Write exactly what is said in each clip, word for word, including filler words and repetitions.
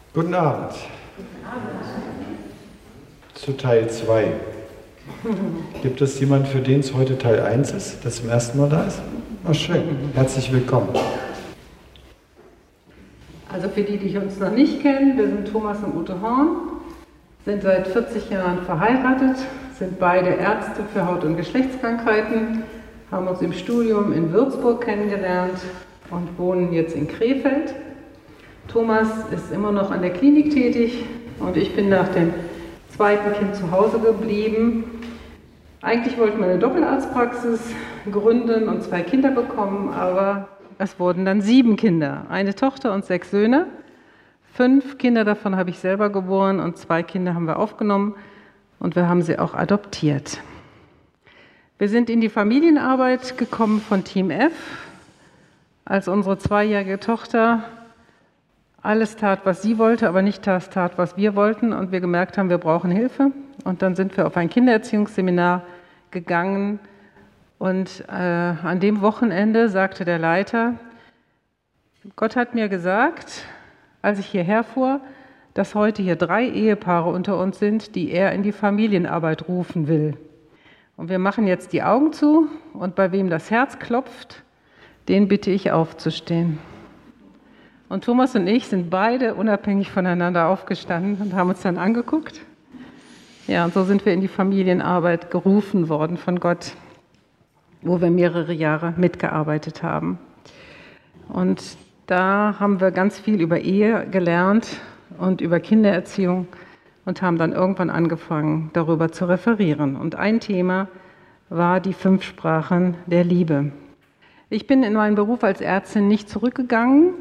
Guten Abend. Zu Teil zwei. Gibt es jemanden, für den es heute Teil eins ist, das zum ersten Mal da ist? Oh, schön. Herzlich willkommen. Also für die, die uns noch nicht kennen, wir sind Thomas und Ute Horn, sind seit vierzig Jahren verheiratet, sind beide Ärzte für Haut- und Geschlechtskrankheiten, haben uns im Studium in Würzburg kennengelernt und wohnen jetzt in Krefeld. Thomas ist immer noch an der Klinik tätig und ich bin nach dem zweiten Kind zu Hause geblieben. Eigentlich wollten wir eine Doppelarztpraxis gründen und zwei Kinder bekommen, aber es wurden dann sieben Kinder, eine Tochter und sechs Söhne. Fünf Kinder davon habe ich selber geboren und zwei Kinder haben wir aufgenommen und wir haben sie auch adoptiert. Wir sind in die Familienarbeit gekommen von Team F, als unsere zweijährige Tochter alles tat, was sie wollte, aber nicht das tat, was wir wollten und wir gemerkt haben, wir brauchen Hilfe. Und dann sind wir auf ein Kindererziehungsseminar gegangen und äh, an dem Wochenende sagte der Leiter, Gott hat mir gesagt, als ich hierher fuhr, dass heute hier drei Ehepaare unter uns sind, die er in die Familienarbeit rufen will. Und wir machen jetzt die Augen zu und bei wem das Herz klopft, den bitte ich aufzustehen. Und Thomas und ich sind beide unabhängig voneinander aufgestanden und haben uns dann angeguckt. Ja, und so sind wir in die Familienarbeit gerufen worden von Gott, wo wir mehrere Jahre mitgearbeitet haben. Und da haben wir ganz viel über Ehe gelernt und über Kindererziehung und haben dann irgendwann angefangen, darüber zu referieren. Und ein Thema war die fünf Sprachen der Liebe. Ich bin in meinen Beruf als Ärztin nicht zurückgegangen.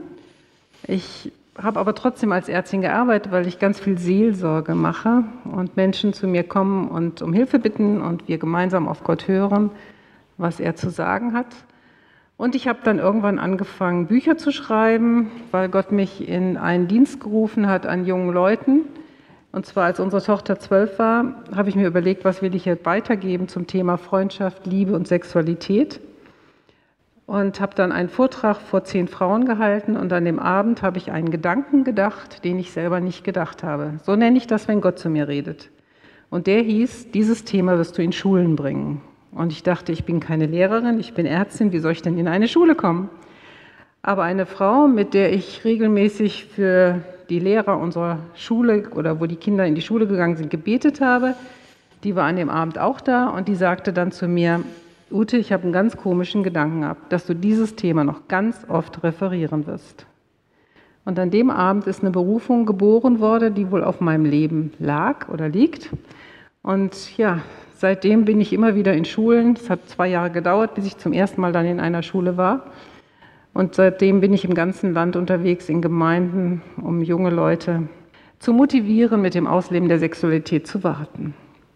Ich habe aber trotzdem als Ärztin gearbeitet, weil ich ganz viel Seelsorge mache und Menschen zu mir kommen und um Hilfe bitten und wir gemeinsam auf Gott hören, was er zu sagen hat. Und ich habe dann irgendwann angefangen, Bücher zu schreiben, weil Gott mich in einen Dienst gerufen hat an jungen Leuten. Und zwar, als unsere Tochter zwölf war, habe ich mir überlegt, was will ich hier weitergeben zum Thema Freundschaft, Liebe und Sexualität. Und habe dann einen Vortrag vor zehn Frauen gehalten und an dem Abend habe ich einen Gedanken gedacht, den ich selber nicht gedacht habe. So nenne ich das, wenn Gott zu mir redet. Und der hieß, dieses Thema wirst du in Schulen bringen. Und ich dachte, ich bin keine Lehrerin, ich bin Ärztin, wie soll ich denn in eine Schule kommen? Aber eine Frau, mit der ich regelmäßig für die Lehrer unserer Schule oder wo die Kinder in die Schule gegangen sind, gebetet habe, die war an dem Abend auch da und die sagte dann zu mir, Ute, ich habe einen ganz komischen Gedanken gehabt, dass du dieses Thema noch ganz oft referieren wirst. Und an dem Abend ist eine Berufung geboren worden, die wohl auf meinem Leben lag oder liegt. Und ja, seitdem bin ich immer wieder in Schulen. Es hat zwei Jahre gedauert, bis ich zum ersten Mal dann in einer Schule war. Und seitdem bin ich im ganzen Land unterwegs, in Gemeinden, um junge Leute zu motivieren, mit dem Ausleben der Sexualität zu warten.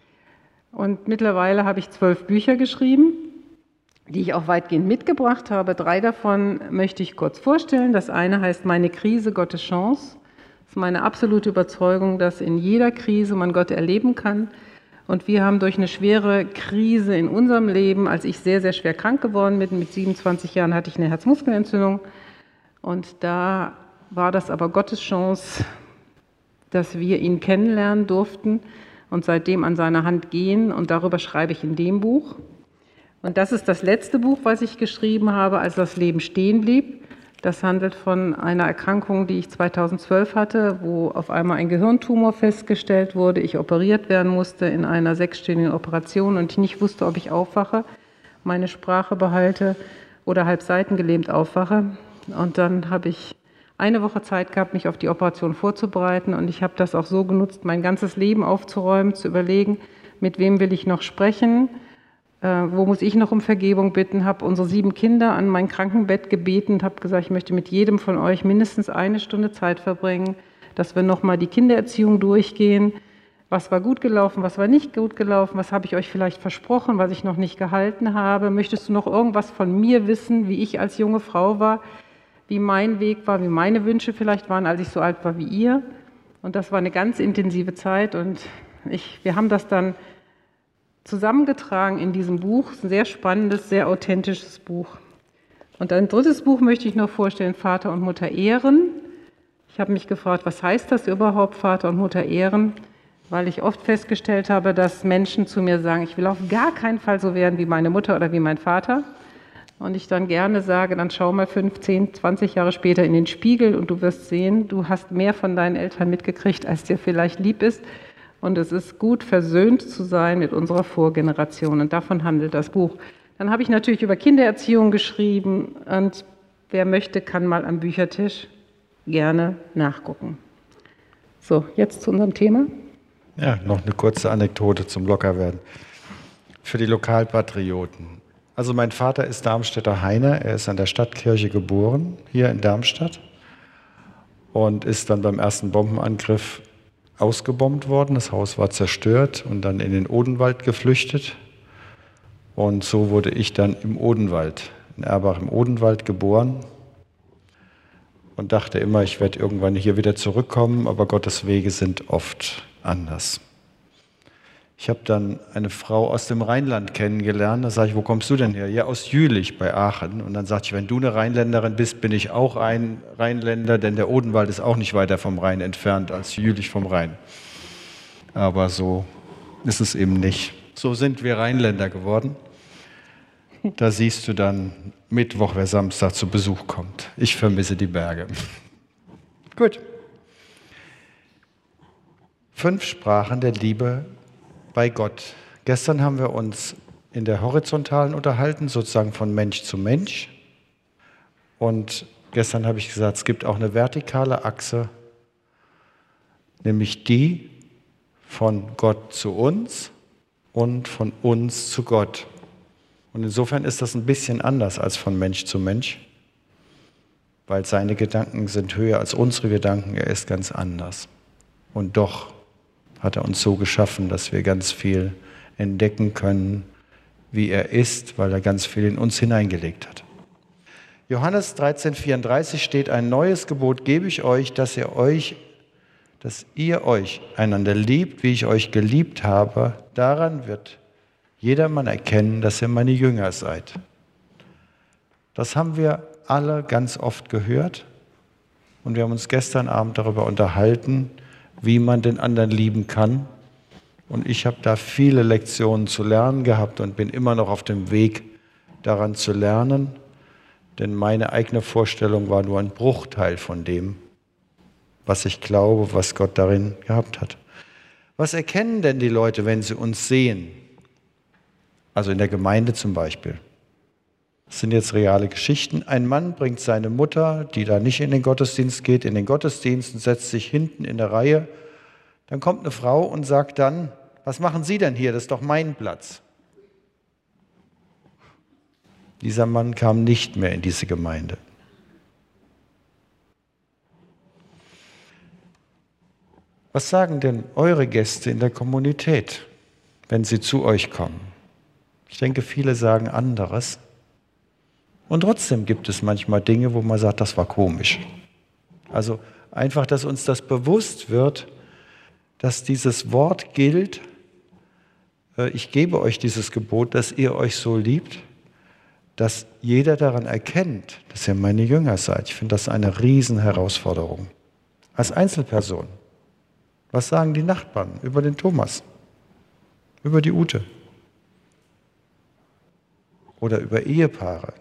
Und mittlerweile habe ich zwölf Bücher geschrieben, die ich auch weitgehend mitgebracht habe. Drei davon möchte ich kurz vorstellen. Das eine heißt Meine Krise, Gottes Chance. Das ist meine absolute Überzeugung, dass in jeder Krise man Gott erleben kann. Und wir haben durch eine schwere Krise in unserem Leben, als ich sehr, sehr schwer krank geworden bin, mit siebenundzwanzig Jahren hatte ich eine Herzmuskelentzündung. Und da war das aber Gottes Chance, dass wir ihn kennenlernen durften und seitdem an seiner Hand gehen. Und darüber schreibe ich in dem Buch. Und das ist das letzte Buch, was ich geschrieben habe, als das Leben stehen blieb. Das handelt von einer Erkrankung, die ich zweitausendzwölf hatte, wo auf einmal ein Gehirntumor festgestellt wurde, ich operiert werden musste in einer sechsstündigen Operation und ich nicht wusste, ob ich aufwache, meine Sprache behalte oder halb seitengelähmt aufwache. Und dann habe ich eine Woche Zeit gehabt, mich auf die Operation vorzubereiten und ich habe das auch so genutzt, mein ganzes Leben aufzuräumen, zu überlegen, mit wem will ich noch sprechen, äh, wo muss ich noch um Vergebung bitten, habe unsere sieben Kinder an mein Krankenbett gebeten und habe gesagt, ich möchte mit jedem von euch mindestens eine Stunde Zeit verbringen, dass wir nochmal die Kindererziehung durchgehen, was war gut gelaufen, was war nicht gut gelaufen, was habe ich euch vielleicht versprochen, was ich noch nicht gehalten habe, möchtest du noch irgendwas von mir wissen, wie ich als junge Frau war, wie mein Weg war, wie meine Wünsche vielleicht waren, als ich so alt war wie ihr. Und das war eine ganz intensive Zeit und ich, wir haben das dann zusammengetragen in diesem Buch. Es ist ein sehr spannendes, sehr authentisches Buch. Und ein drittes Buch möchte ich noch vorstellen, Vater und Mutter ehren. Ich habe mich gefragt, was heißt das überhaupt, Vater und Mutter ehren? Weil ich oft festgestellt habe, dass Menschen zu mir sagen, ich will auf gar keinen Fall so werden wie meine Mutter oder wie mein Vater. Und ich dann gerne sage, dann schau mal fünfzehn, zwanzig Jahre später in den Spiegel und du wirst sehen, du hast mehr von deinen Eltern mitgekriegt, als dir vielleicht lieb ist. Und es ist gut, versöhnt zu sein mit unserer Vorgeneration. Und davon handelt das Buch. Dann habe ich natürlich über Kindererziehung geschrieben. Und wer möchte, kann mal am Büchertisch gerne nachgucken. So, jetzt zu unserem Thema. Ja, noch eine kurze Anekdote zum Lockerwerden. Für die Lokalpatrioten. Also mein Vater ist Darmstädter Heiner, er ist an der Stadtkirche geboren, hier in Darmstadt, und ist dann beim ersten Bombenangriff ausgebombt worden. Das Haus war zerstört und dann in den Odenwald geflüchtet. Und so wurde ich dann im Odenwald, in Erbach im Odenwald geboren und dachte immer, ich werde irgendwann hier wieder zurückkommen, aber Gottes Wege sind oft anders. Ich habe dann eine Frau aus dem Rheinland kennengelernt. Da sage ich, wo kommst du denn her? Ja, aus Jülich bei Aachen. Und dann sagte ich, wenn du eine Rheinländerin bist, bin ich auch ein Rheinländer, denn der Odenwald ist auch nicht weiter vom Rhein entfernt als Jülich vom Rhein. Aber so ist es eben nicht. So sind wir Rheinländer geworden. Da siehst du dann Mittwoch, wer Samstag zu Besuch kommt. Ich vermisse die Berge. Gut. Fünf Sprachen der Liebe bei Gott. Gestern haben wir uns in der Horizontalen unterhalten, sozusagen von Mensch zu Mensch. Und gestern habe ich gesagt, es gibt auch eine vertikale Achse, nämlich die von Gott zu uns und von uns zu Gott. Und insofern ist das ein bisschen anders als von Mensch zu Mensch, weil seine Gedanken sind höher als unsere Gedanken, er ist ganz anders. Und doch hat er uns so geschaffen, dass wir ganz viel entdecken können, wie er ist, weil er ganz viel in uns hineingelegt hat. Johannes dreizehn vierunddreißig steht, ein neues Gebot gebe ich euch, dass ihr euch, dass ihr euch einander liebt, wie ich euch geliebt habe. Daran wird jedermann erkennen, dass ihr meine Jünger seid. Das haben wir alle ganz oft gehört und wir haben uns gestern Abend darüber unterhalten, wie man den anderen lieben kann. Und ich habe da viele Lektionen zu lernen gehabt und bin immer noch auf dem Weg, daran zu lernen, denn meine eigene Vorstellung war nur ein Bruchteil von dem, was ich glaube, was Gott darin gehabt hat. Was erkennen denn die Leute, wenn sie uns sehen? Also in der Gemeinde zum Beispiel. Das sind jetzt reale Geschichten. Ein Mann bringt seine Mutter, die da nicht in den Gottesdienst geht, in den Gottesdienst und setzt sich hinten in der Reihe. Dann kommt eine Frau und sagt dann, was machen Sie denn hier? Das ist doch mein Platz. Dieser Mann kam nicht mehr in diese Gemeinde. Was sagen denn eure Gäste in der Kommunität, wenn sie zu euch kommen? Ich denke, viele sagen anderes. Und trotzdem gibt es manchmal Dinge, wo man sagt, das war komisch. Also einfach, dass uns das bewusst wird, dass dieses Wort gilt, ich gebe euch dieses Gebot, dass ihr euch so liebt, dass jeder daran erkennt, dass ihr meine Jünger seid. Ich finde das eine Riesenherausforderung. Als Einzelperson. Was sagen die Nachbarn über den Thomas? Über die Ute? Oder über Ehepaare?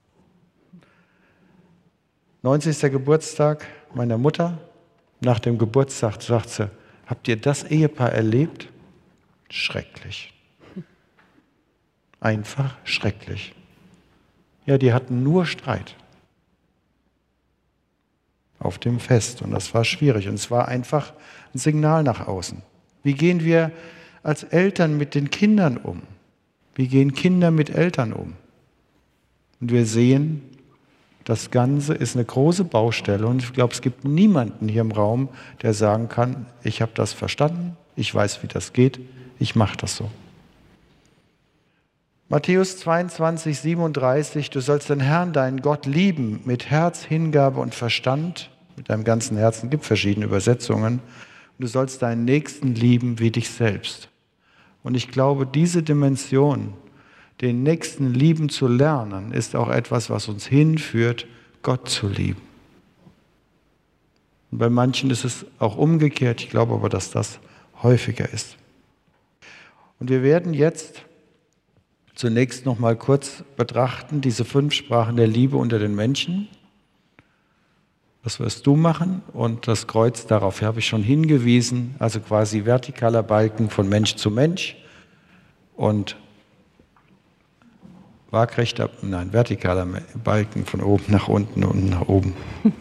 neunzigster Geburtstag meiner Mutter. Nach dem Geburtstag sagt sie, habt ihr das Ehepaar erlebt? Schrecklich. Einfach schrecklich. Ja, die hatten nur Streit auf dem Fest und das war schwierig und es war einfach ein Signal nach außen. Wie gehen wir als Eltern mit den Kindern um? Wie gehen Kinder mit Eltern um? Und wir sehen, das Ganze ist eine große Baustelle und ich glaube, es gibt niemanden hier im Raum, der sagen kann, ich habe das verstanden, ich weiß, wie das geht, ich mache das so. Matthäus zweiundzwanzig, siebenunddreißig, du sollst den Herrn, deinen Gott, lieben mit Herz, Hingabe und Verstand, mit deinem ganzen Herzen, gibt verschiedene Übersetzungen, und du sollst deinen Nächsten lieben wie dich selbst. Und ich glaube, diese Dimension, den Nächsten lieben zu lernen, ist auch etwas, was uns hinführt, Gott zu lieben. Und bei manchen ist es auch umgekehrt. Ich glaube aber, dass das häufiger ist. Und wir werden jetzt zunächst noch mal kurz betrachten, diese fünf Sprachen der Liebe unter den Menschen. Das wirst du machen und das Kreuz, darauf habe ich schon hingewiesen, also quasi vertikaler Balken von Mensch zu Mensch und waagrechter, nein, vertikaler Balken von oben nach unten und nach oben.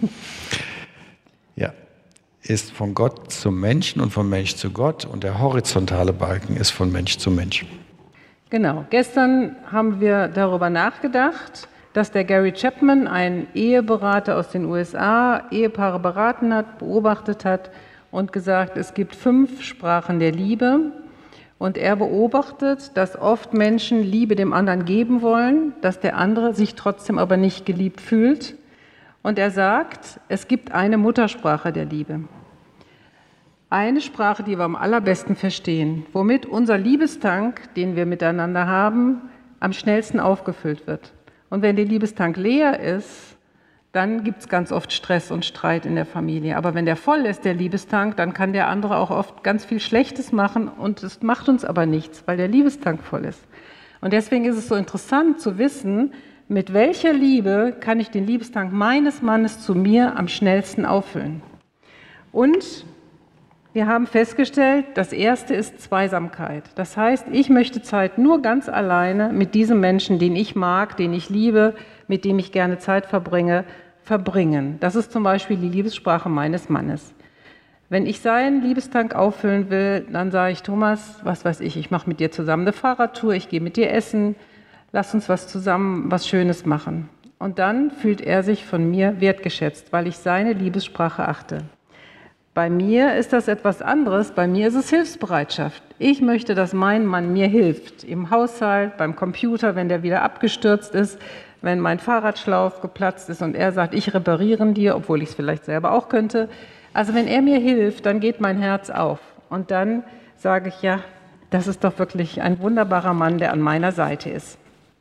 Ja, ist von Gott zum Menschen und von Mensch zu Gott und der horizontale Balken ist von Mensch zu Mensch. Genau, gestern haben wir darüber nachgedacht, dass der Gary Chapman, ein Eheberater aus den U S A, Ehepaare beraten hat, beobachtet hat und gesagt, es gibt fünf Sprachen der Liebe. Und er beobachtet, dass oft Menschen Liebe dem anderen geben wollen, dass der andere sich trotzdem aber nicht geliebt fühlt. Und er sagt, es gibt eine Muttersprache der Liebe. Eine Sprache, die wir am allerbesten verstehen, womit unser Liebestank, den wir miteinander haben, am schnellsten aufgefüllt wird. Und wenn der Liebestank leer ist, dann gibt es ganz oft Stress und Streit in der Familie. Aber wenn der voll ist, der Liebestank, dann kann der andere auch oft ganz viel Schlechtes machen und es macht uns aber nichts, weil der Liebestank voll ist. Und deswegen ist es so interessant zu wissen, mit welcher Liebe kann ich den Liebestank meines Mannes zu mir am schnellsten auffüllen. Und wir haben festgestellt, das erste ist Zweisamkeit. Das heißt, ich möchte Zeit nur ganz alleine mit diesem Menschen, den ich mag, den ich liebe, mit dem ich gerne Zeit verbringe, verbringen. Das ist zum Beispiel die Liebessprache meines Mannes. Wenn ich seinen Liebestank auffüllen will, dann sage ich, Thomas, was weiß ich, ich mache mit dir zusammen eine Fahrradtour, ich gehe mit dir essen, lass uns was zusammen, was Schönes machen. Und dann fühlt er sich von mir wertgeschätzt, weil ich seine Liebessprache achte. Bei mir ist das etwas anderes, bei mir ist es Hilfsbereitschaft. Ich möchte, dass mein Mann mir hilft, im Haushalt, beim Computer, wenn der wieder abgestürzt ist, wenn mein Fahrradschlauch geplatzt ist und er sagt, ich repariere dir, obwohl ich es vielleicht selber auch könnte. Also wenn er mir hilft, dann geht mein Herz auf und dann sage ich, ja, das ist doch wirklich ein wunderbarer Mann, der an meiner Seite ist.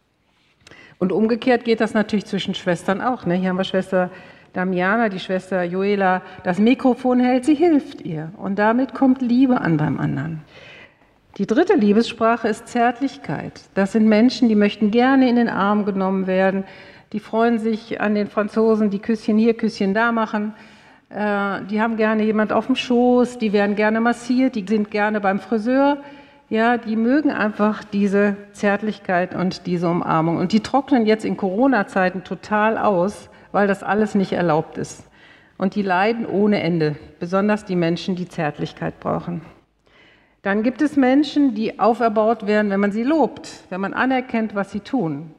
Und umgekehrt geht das natürlich zwischen Schwestern auch. Ne? Hier haben wir Schwester Damiana, die Schwester Joela, das Mikrofon hält, sie hilft ihr. Und damit kommt Liebe an beim anderen. Die dritte Liebessprache ist Zärtlichkeit. Das sind Menschen, die möchten gerne in den Arm genommen werden. Die freuen sich an den Franzosen, die Küsschen hier, Küsschen da machen. Äh, die haben gerne jemand auf dem Schoß, die werden gerne massiert, die sind gerne beim Friseur. Ja, die mögen einfach diese Zärtlichkeit und diese Umarmung. Und die trocknen jetzt in Corona-Zeiten total aus, weil das alles nicht erlaubt ist. Und die leiden ohne Ende, besonders die Menschen, die Zärtlichkeit brauchen. Dann gibt es Menschen, die auferbaut werden, wenn man sie lobt, wenn man anerkennt, was sie tun.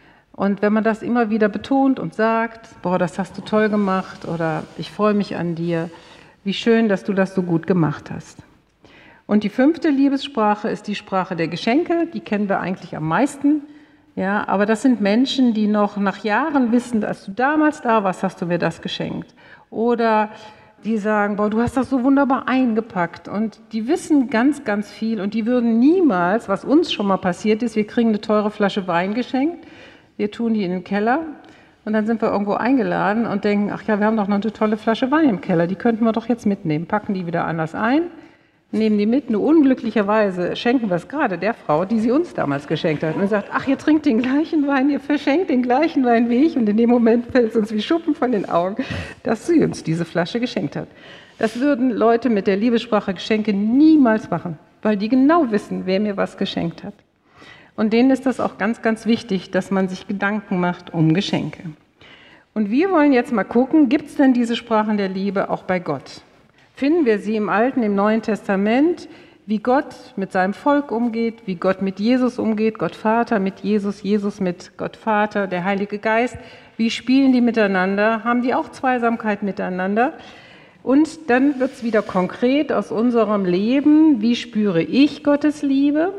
Und wenn man das immer wieder betont und sagt, boah, das hast du toll gemacht oder ich freue mich an dir, wie schön, dass du das so gut gemacht hast. Und die fünfte Liebessprache ist die Sprache der Geschenke, die kennen wir eigentlich am meisten. Ja, aber das sind Menschen, die noch nach Jahren wissen, als du damals da warst, hast du mir das geschenkt. Oder die sagen, boah, du hast das so wunderbar eingepackt. Und die wissen ganz, ganz viel. Und die würden niemals, was uns schon mal passiert ist, wir kriegen eine teure Flasche Wein geschenkt, wir tun die in den Keller und dann sind wir irgendwo eingeladen und denken, ach ja, wir haben doch noch eine tolle Flasche Wein im Keller, die könnten wir doch jetzt mitnehmen. Packen die wieder anders ein, nehmen die mit. Nur unglücklicherweise schenken wir es gerade der Frau, die sie uns damals geschenkt hat. Und sagt, ach, ihr trinkt den gleichen Wein, ihr verschenkt den gleichen Wein wie ich. Und in dem Moment fällt es uns wie Schuppen von den Augen, dass sie uns diese Flasche geschenkt hat. Das würden Leute mit der Liebessprache Geschenke niemals machen, weil die genau wissen, wer mir was geschenkt hat. Und denen ist das auch ganz, ganz wichtig, dass man sich Gedanken macht um Geschenke. Und wir wollen jetzt mal gucken, gibt es denn diese Sprachen der Liebe auch bei Gott? Finden wir sie im Alten, im Neuen Testament, wie Gott mit seinem Volk umgeht, wie Gott mit Jesus umgeht, Gott Vater mit Jesus, Jesus mit Gott Vater, der Heilige Geist. Wie spielen die miteinander? Haben die auch Zweisamkeit miteinander? Und dann wird es wieder konkret aus unserem Leben. Wie spüre ich Gottes Liebe?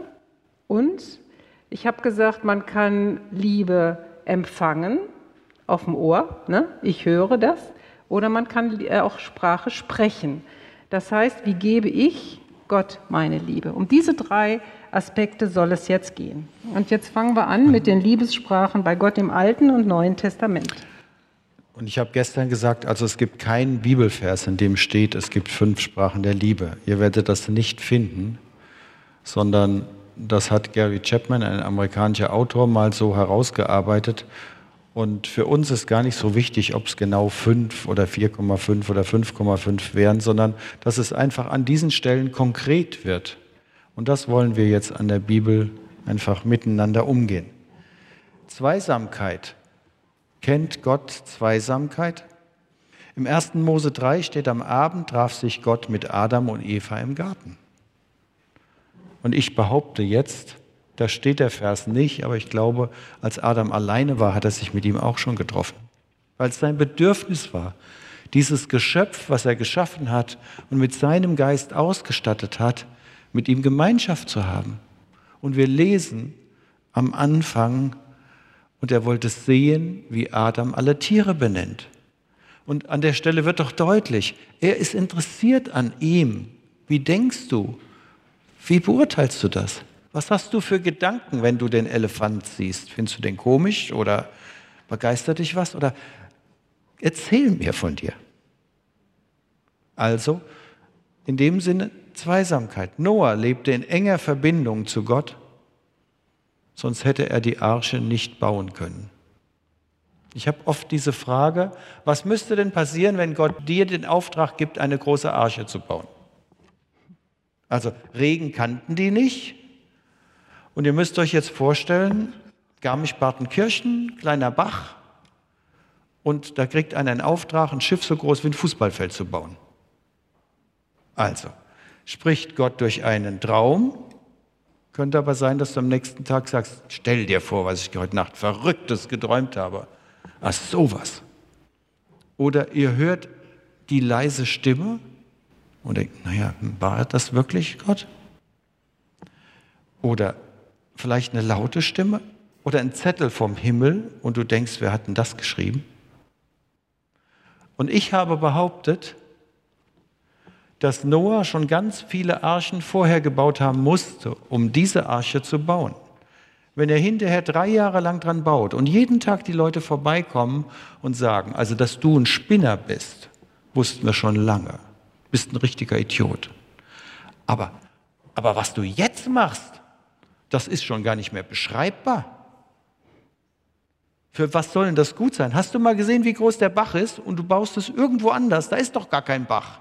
Und ich habe gesagt, man kann Liebe empfangen auf dem Ohr, ne? Ich höre das. Oder man kann auch Sprache sprechen. Das heißt, wie gebe ich Gott meine Liebe? Um diese drei Aspekte soll es jetzt gehen. Und jetzt fangen wir an mit den Liebessprachen bei Gott im Alten und Neuen Testament. Und ich habe gestern gesagt, also es gibt keinen Bibelvers, in dem steht, es gibt fünf Sprachen der Liebe. Ihr werdet das nicht finden, sondern das hat Gary Chapman, ein amerikanischer Autor, mal so herausgearbeitet. Und für uns ist gar nicht so wichtig, ob es genau fünf oder vier Komma fünf oder fünf Komma fünf wären, sondern dass es einfach an diesen Stellen konkret wird. Und das wollen wir jetzt an der Bibel einfach miteinander umgehen. Zweisamkeit. Kennt Gott Zweisamkeit? Im ersten Mose drei steht, am Abend traf sich Gott mit Adam und Eva im Garten. Und ich behaupte jetzt, da steht der Vers nicht, aber ich glaube, als Adam alleine war, hat er sich mit ihm auch schon getroffen. Weil es sein Bedürfnis war, dieses Geschöpf, was er geschaffen hat und mit seinem Geist ausgestattet hat, mit ihm Gemeinschaft zu haben. Und wir lesen am Anfang, und er wollte sehen, wie Adam alle Tiere benennt. Und an der Stelle wird doch deutlich, er ist interessiert an ihm. Wie denkst du? Wie beurteilst du das? Was hast du für Gedanken, wenn du den Elefant siehst? Findest du den komisch oder begeistert dich was? Oder erzähl mir von dir. Also, in dem Sinne Zweisamkeit. Noah lebte in enger Verbindung zu Gott, sonst hätte er die Arche nicht bauen können. Ich habe oft diese Frage, was müsste denn passieren, wenn Gott dir den Auftrag gibt, eine große Arche zu bauen? Also Regen kannten die nicht. Und ihr müsst euch jetzt vorstellen, Garmisch-Partenkirchen, kleiner Bach, und da kriegt einer einen Auftrag, ein Schiff so groß wie ein Fußballfeld zu bauen. Also, spricht Gott durch einen Traum, könnte aber sein, dass du am nächsten Tag sagst, stell dir vor, was ich heute Nacht Verrücktes geträumt habe. Ach, sowas. Oder ihr hört die leise Stimme und denkt, naja, war das wirklich Gott? Oder vielleicht eine laute Stimme oder ein Zettel vom Himmel und du denkst, wer hat denn das geschrieben? Und ich habe behauptet, dass Noah schon ganz viele Archen vorher gebaut haben musste, um diese Arche zu bauen. Wenn er hinterher drei Jahre lang dran baut und jeden Tag die Leute vorbeikommen und sagen, also dass du ein Spinner bist, wussten wir schon lange, bist ein richtiger Idiot. Aber, aber was du jetzt machst, das ist schon gar nicht mehr beschreibbar. Für was soll denn das gut sein? Hast du mal gesehen, wie groß der Bach ist und du baust es irgendwo anders? Da ist doch gar kein Bach.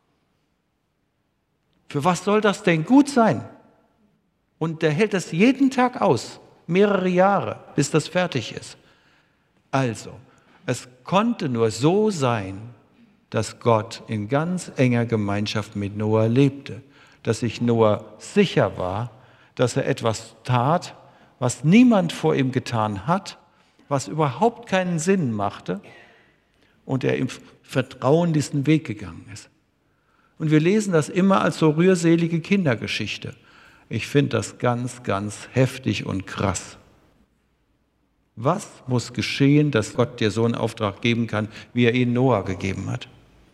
Für was soll das denn gut sein? Und der hält das jeden Tag aus, mehrere Jahre, bis das fertig ist. Also, es konnte nur so sein, dass Gott in ganz enger Gemeinschaft mit Noah lebte, dass sich Noah sicher war, dass er etwas tat, was niemand vor ihm getan hat, was überhaupt keinen Sinn machte und er im Vertrauen diesen Weg gegangen ist. Und wir lesen das immer als so rührselige Kindergeschichte. Ich finde das ganz, ganz heftig und krass. Was muss geschehen, dass Gott dir so einen Auftrag geben kann, wie er ihn Noah gegeben hat?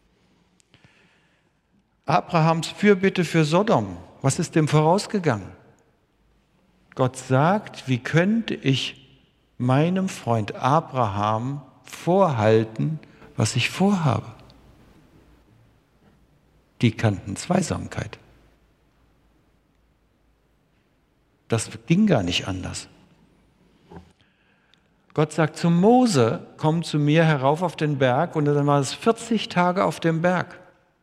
Abrahams Fürbitte für Sodom, was ist dem vorausgegangen? Gott sagt, wie könnte ich meinem Freund Abraham vorhalten, was ich vorhabe? Die kannten Zweisamkeit. Das ging gar nicht anders. Gott sagt zu Mose, komm zu mir herauf auf den Berg, und dann war es vierzig Tage auf dem Berg.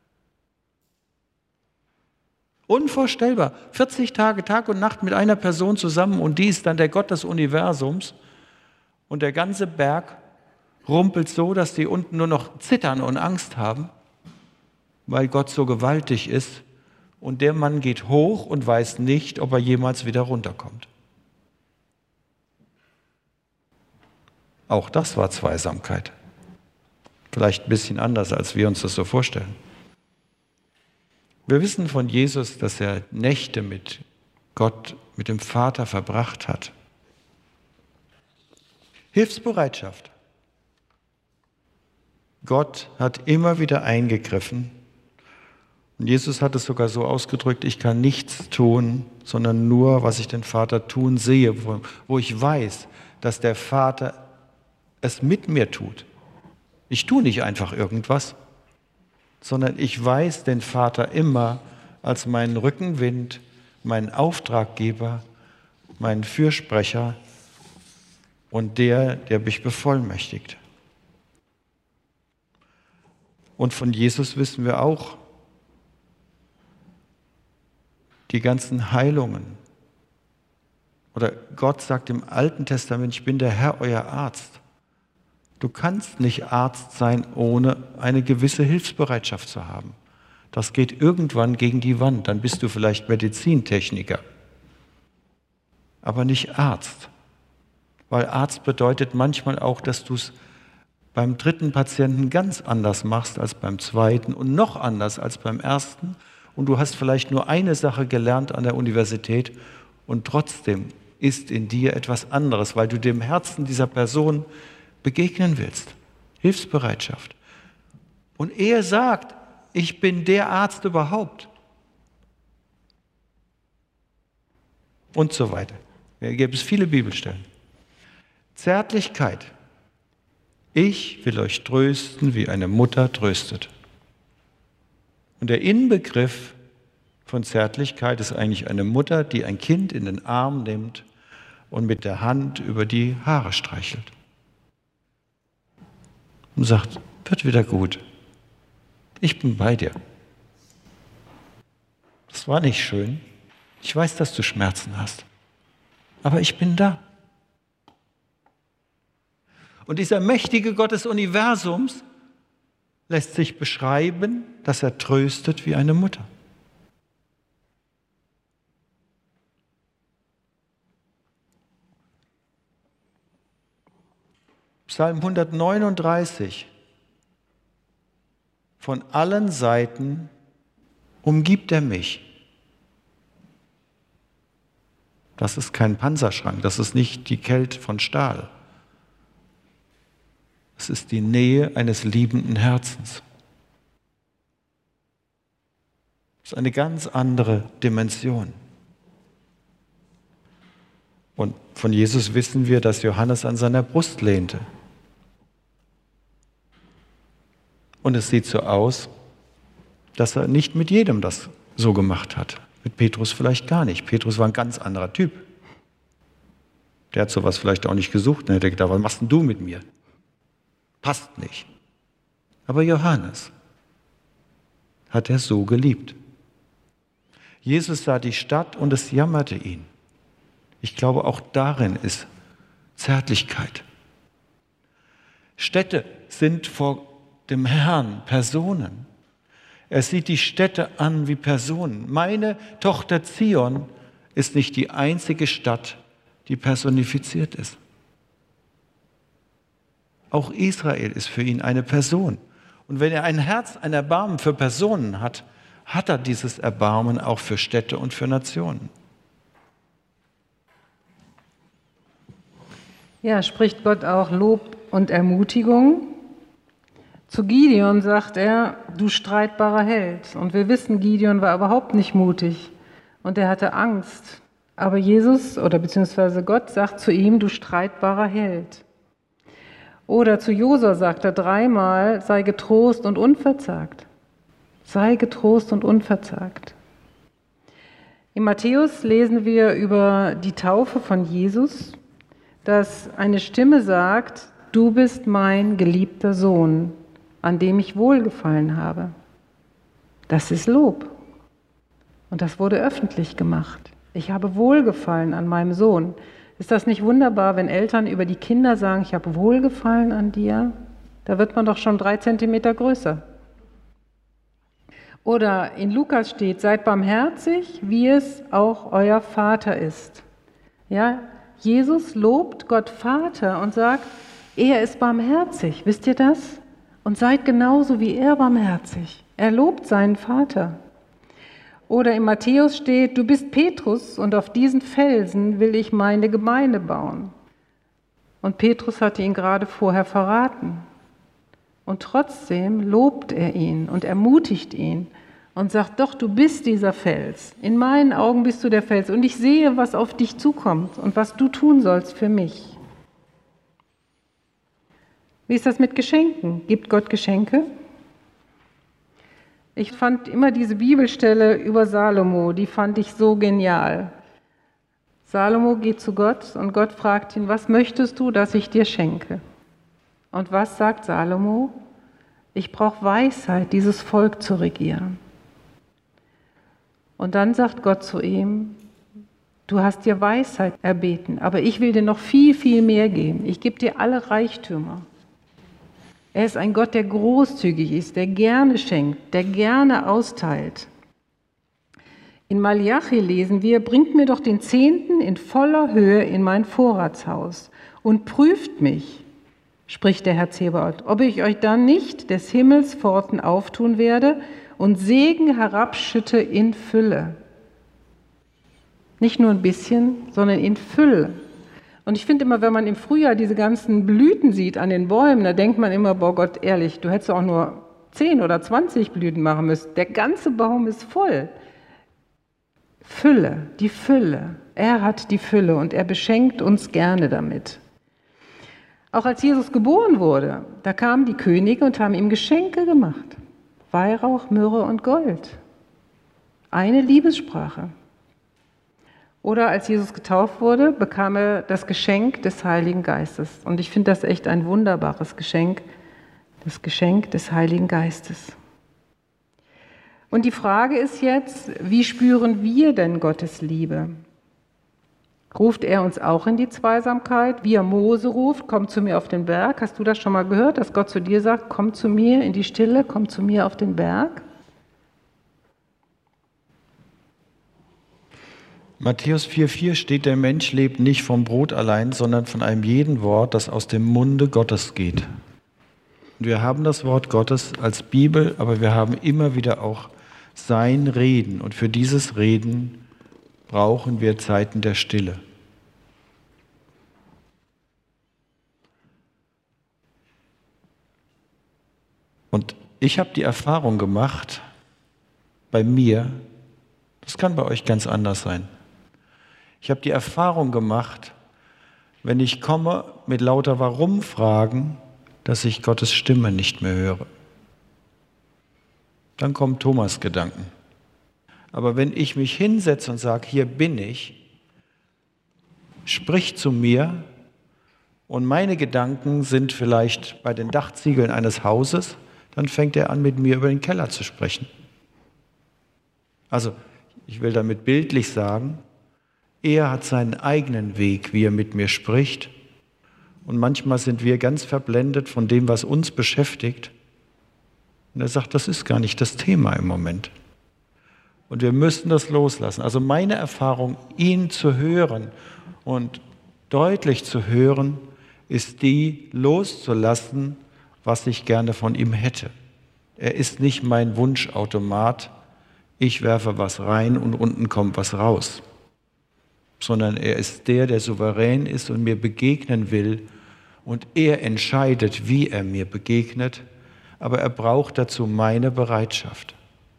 Unvorstellbar. vierzig Tage, Tag und Nacht mit einer Person zusammen, und die ist dann der Gott des Universums. Und der ganze Berg rumpelt so, dass die unten nur noch zittern und Angst haben, weil Gott so gewaltig ist. Und der Mann geht hoch und weiß nicht, ob er jemals wieder runterkommt. Auch das war Zweisamkeit. Vielleicht ein bisschen anders, als wir uns das so vorstellen. Wir wissen von Jesus, dass er Nächte mit Gott, mit dem Vater verbracht hat. Hilfsbereitschaft. Gott hat immer wieder eingegriffen. Und Jesus hat es sogar so ausgedrückt, ich kann nichts tun, sondern nur, was ich den Vater tun sehe, wo, wo ich weiß, dass der Vater es mit mir tut. Ich tue nicht einfach irgendwas, sondern ich weiß den Vater immer als meinen Rückenwind, meinen Auftraggeber, meinen Fürsprecher und der, der mich bevollmächtigt. Und von Jesus wissen wir auch, die ganzen Heilungen. Oder Gott sagt im Alten Testament, ich bin der Herr, euer Arzt. Du kannst nicht Arzt sein, ohne eine gewisse Hilfsbereitschaft zu haben. Das geht irgendwann gegen die Wand, dann bist du vielleicht Medizintechniker, aber nicht Arzt. Weil Arzt bedeutet manchmal auch, dass du es beim dritten Patienten ganz anders machst als beim zweiten und noch anders als beim ersten. Und du hast vielleicht nur eine Sache gelernt an der Universität und trotzdem ist in dir etwas anderes, weil du dem Herzen dieser Person begegnen willst. Hilfsbereitschaft. Und er sagt, ich bin der Arzt überhaupt. Und so weiter. Da gibt es viele Bibelstellen. Zärtlichkeit. Ich will euch trösten, wie eine Mutter tröstet. Und der Inbegriff von Zärtlichkeit ist eigentlich eine Mutter, die ein Kind in den Arm nimmt und mit der Hand über die Haare streichelt. Und sagt, wird wieder gut. Ich bin bei dir. Das war nicht schön. Ich weiß, dass du Schmerzen hast. Aber ich bin da. Und dieser mächtige Gott des Universums lässt sich beschreiben, dass er tröstet wie eine Mutter. Psalm hundertneununddreißig. Von allen Seiten umgibt er mich. Das ist kein Panzerschrank, das ist nicht die Kälte von Stahl. Es ist die Nähe eines liebenden Herzens. Das ist eine ganz andere Dimension. Und von Jesus wissen wir, dass Johannes an seiner Brust lehnte. Und es sieht so aus, dass er nicht mit jedem das so gemacht hat. Mit Petrus vielleicht gar nicht. Petrus war ein ganz anderer Typ. Der hat sowas vielleicht auch nicht gesucht. Er hätte gedacht, was machst denn du mit mir? Passt nicht. Aber Johannes hat er so geliebt. Jesus sah die Stadt und es jammerte ihn. Ich glaube, auch darin ist Zärtlichkeit. Städte sind vor dem Herrn Personen. Er sieht die Städte an wie Personen. Meine Tochter Zion ist nicht die einzige Stadt, die personifiziert ist. Auch Israel ist für ihn eine Person. Und wenn er ein Herz, ein Erbarmen für Personen hat, hat er dieses Erbarmen auch für Städte und für Nationen. Ja, spricht Gott auch Lob und Ermutigung. Zu Gideon sagt er, du streitbarer Held. Und wir wissen, Gideon war überhaupt nicht mutig und er hatte Angst. Aber Jesus oder beziehungsweise Gott sagt zu ihm, du streitbarer Held. Oder zu Josua sagt er dreimal, sei getrost und unverzagt. Sei getrost und unverzagt. In Matthäus lesen wir über die Taufe von Jesus, dass eine Stimme sagt, du bist mein geliebter Sohn, an dem ich wohlgefallen habe. Das ist Lob. Und das wurde öffentlich gemacht. Ich habe Wohlgefallen an meinem Sohn. Ist das nicht wunderbar, wenn Eltern über die Kinder sagen, ich habe Wohlgefallen an dir? Da wird man doch schon drei Zentimeter größer. Oder in Lukas steht, seid barmherzig, wie es auch euer Vater ist. Ja, Jesus lobt Gott Vater und sagt, er ist barmherzig. Wisst ihr das? Und seid genauso wie er barmherzig. Er lobt seinen Vater. Oder in Matthäus steht, du bist Petrus und auf diesen Felsen will ich meine Gemeinde bauen. Und Petrus hatte ihn gerade vorher verraten. Und trotzdem lobt er ihn und ermutigt ihn und sagt, doch, du bist dieser Fels. In meinen Augen bist du der Fels und ich sehe, was auf dich zukommt und was du tun sollst für mich. Wie ist das mit Geschenken? Gibt Gott Geschenke? Ich fand immer diese Bibelstelle über Salomo, die fand ich so genial. Salomo geht zu Gott und Gott fragt ihn, was möchtest du, dass ich dir schenke? Und was sagt Salomo? Ich brauche Weisheit, dieses Volk zu regieren. Und dann sagt Gott zu ihm, du hast dir Weisheit erbeten, aber ich will dir noch viel, viel mehr geben. Ich gebe dir alle Reichtümer. Er ist ein Gott, der großzügig ist, der gerne schenkt, der gerne austeilt. In Malachi lesen wir, bringt mir doch den Zehnten in voller Höhe in mein Vorratshaus und prüft mich, spricht der Herr Zebaoth, ob ich euch dann nicht des Himmels Pforten auftun werde und Segen herabschütte in Fülle. Nicht nur ein bisschen, sondern in Fülle. Und ich finde immer, wenn man im Frühjahr diese ganzen Blüten sieht an den Bäumen, da denkt man immer, boah Gott, ehrlich, du hättest auch nur zehn oder zwanzig Blüten machen müssen. Der ganze Baum ist voll. Fülle, die Fülle. Er hat die Fülle und er beschenkt uns gerne damit. Auch als Jesus geboren wurde, da kamen die Könige und haben ihm Geschenke gemacht. Weihrauch, Myrrhe und Gold. Eine Liebessprache. Oder als Jesus getauft wurde, bekam er das Geschenk des Heiligen Geistes. Und ich finde das echt ein wunderbares Geschenk, das Geschenk des Heiligen Geistes. Und die Frage ist jetzt, wie spüren wir denn Gottes Liebe? Ruft er uns auch in die Zweisamkeit, wie er Mose ruft, komm zu mir auf den Berg? Hast du das schon mal gehört, dass Gott zu dir sagt, komm zu mir in die Stille, komm zu mir auf den Berg? Matthäus vier vier steht, der Mensch lebt nicht vom Brot allein, sondern von einem jeden Wort, das aus dem Munde Gottes geht. Und wir haben das Wort Gottes als Bibel, aber wir haben immer wieder auch sein Reden. Und für dieses Reden brauchen wir Zeiten der Stille. Und ich habe die Erfahrung gemacht, bei mir, das kann bei euch ganz anders sein. Ich habe die Erfahrung gemacht, wenn ich komme mit lauter Warum-Fragen, dass ich Gottes Stimme nicht mehr höre. Dann kommen Thomas Gedanken. Aber wenn ich mich hinsetze und sage, hier bin ich, sprich zu mir und meine Gedanken sind vielleicht bei den Dachziegeln eines Hauses, dann fängt er an, mit mir über den Keller zu sprechen. Also, ich will damit bildlich sagen, er hat seinen eigenen Weg, wie er mit mir spricht. Und manchmal sind wir ganz verblendet von dem, was uns beschäftigt. Und er sagt, das ist gar nicht das Thema im Moment. Und wir müssen das loslassen. Also meine Erfahrung, ihn zu hören und deutlich zu hören, ist die, loszulassen, was ich gerne von ihm hätte. Er ist nicht mein Wunschautomat, ich werfe was rein und unten kommt was raus. Sondern er ist der, der souverän ist und mir begegnen will. Und er entscheidet, wie er mir begegnet, aber er braucht dazu meine Bereitschaft.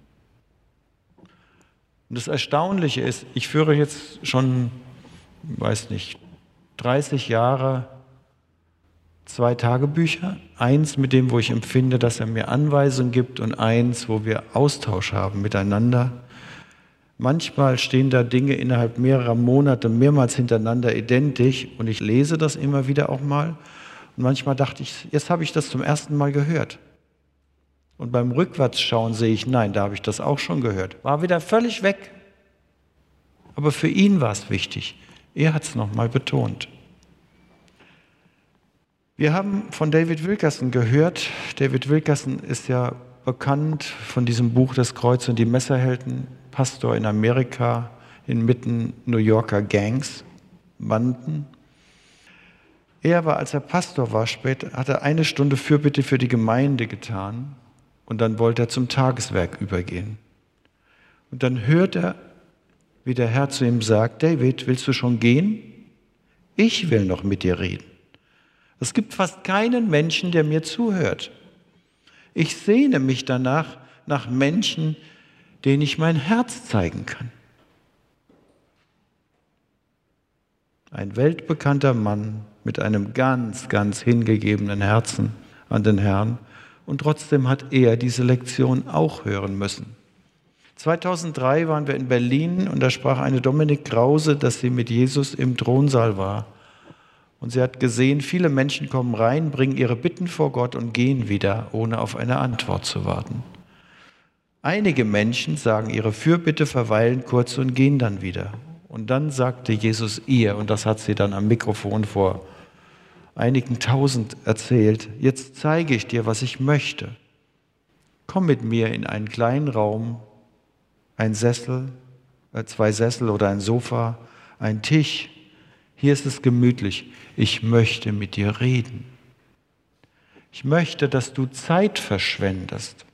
Und das Erstaunliche ist, ich führe jetzt schon, weiß nicht, dreißig Jahre zwei Tagebücher. Eins mit dem, wo ich empfinde, dass er mir Anweisungen gibt und eins, wo wir Austausch haben miteinander. Manchmal stehen da Dinge innerhalb mehrerer Monate mehrmals hintereinander identisch und ich lese das immer wieder auch mal. Und manchmal dachte ich, jetzt habe ich das zum ersten Mal gehört. Und beim Rückwärtsschauen sehe ich, nein, da habe ich das auch schon gehört. War wieder völlig weg. Aber für ihn war es wichtig. Er hat es nochmal betont. Wir haben von David Wilkerson gehört. David Wilkerson ist ja bekannt von diesem Buch Das Kreuz und die Messerhelden, Pastor in Amerika, inmitten New Yorker Gangs, Banden. Er war, als er Pastor war, später, hat er eine Stunde Fürbitte für die Gemeinde getan und dann wollte er zum Tageswerk übergehen. Und dann hört er, wie der Herr zu ihm sagt, David, willst du schon gehen? Ich will noch mit dir reden. Es gibt fast keinen Menschen, der mir zuhört. Ich sehne mich danach nach Menschen, denen ich mein Herz zeigen kann. Ein weltbekannter Mann mit einem ganz, ganz hingegebenen Herzen. an den Herrn. Und trotzdem hat er diese Lektion auch hören müssen. zweitausenddrei waren wir in Berlin und da sprach eine Dominik Krause, dass sie mit Jesus im Thronsaal war. Und sie hat gesehen, viele Menschen kommen rein, bringen ihre Bitten vor Gott und gehen wieder, ohne auf eine Antwort zu warten. Einige Menschen sagen ihre Fürbitte, verweilen kurz und gehen dann wieder. Und dann sagte Jesus ihr, und das hat sie dann am Mikrofon vor einigen Tausend erzählt, jetzt zeige ich dir, was ich möchte. Komm mit mir in einen kleinen Raum, ein Sessel, äh, zwei Sessel oder ein Sofa, ein Tisch. Hier ist es gemütlich. Ich möchte mit dir reden. Ich möchte, dass du Zeit verschwendest.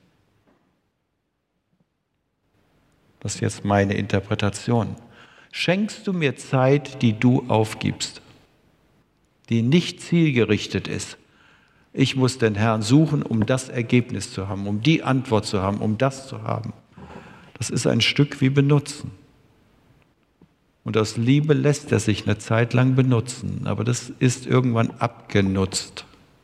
Das ist jetzt meine Interpretation. Schenkst du mir Zeit, die du aufgibst, die nicht zielgerichtet ist? Ich muss den Herrn suchen, um das Ergebnis zu haben, um die Antwort zu haben, um das zu haben. Das ist ein Stück wie benutzen. Und aus Liebe lässt er sich eine Zeit lang benutzen, aber das ist irgendwann abgenutzt.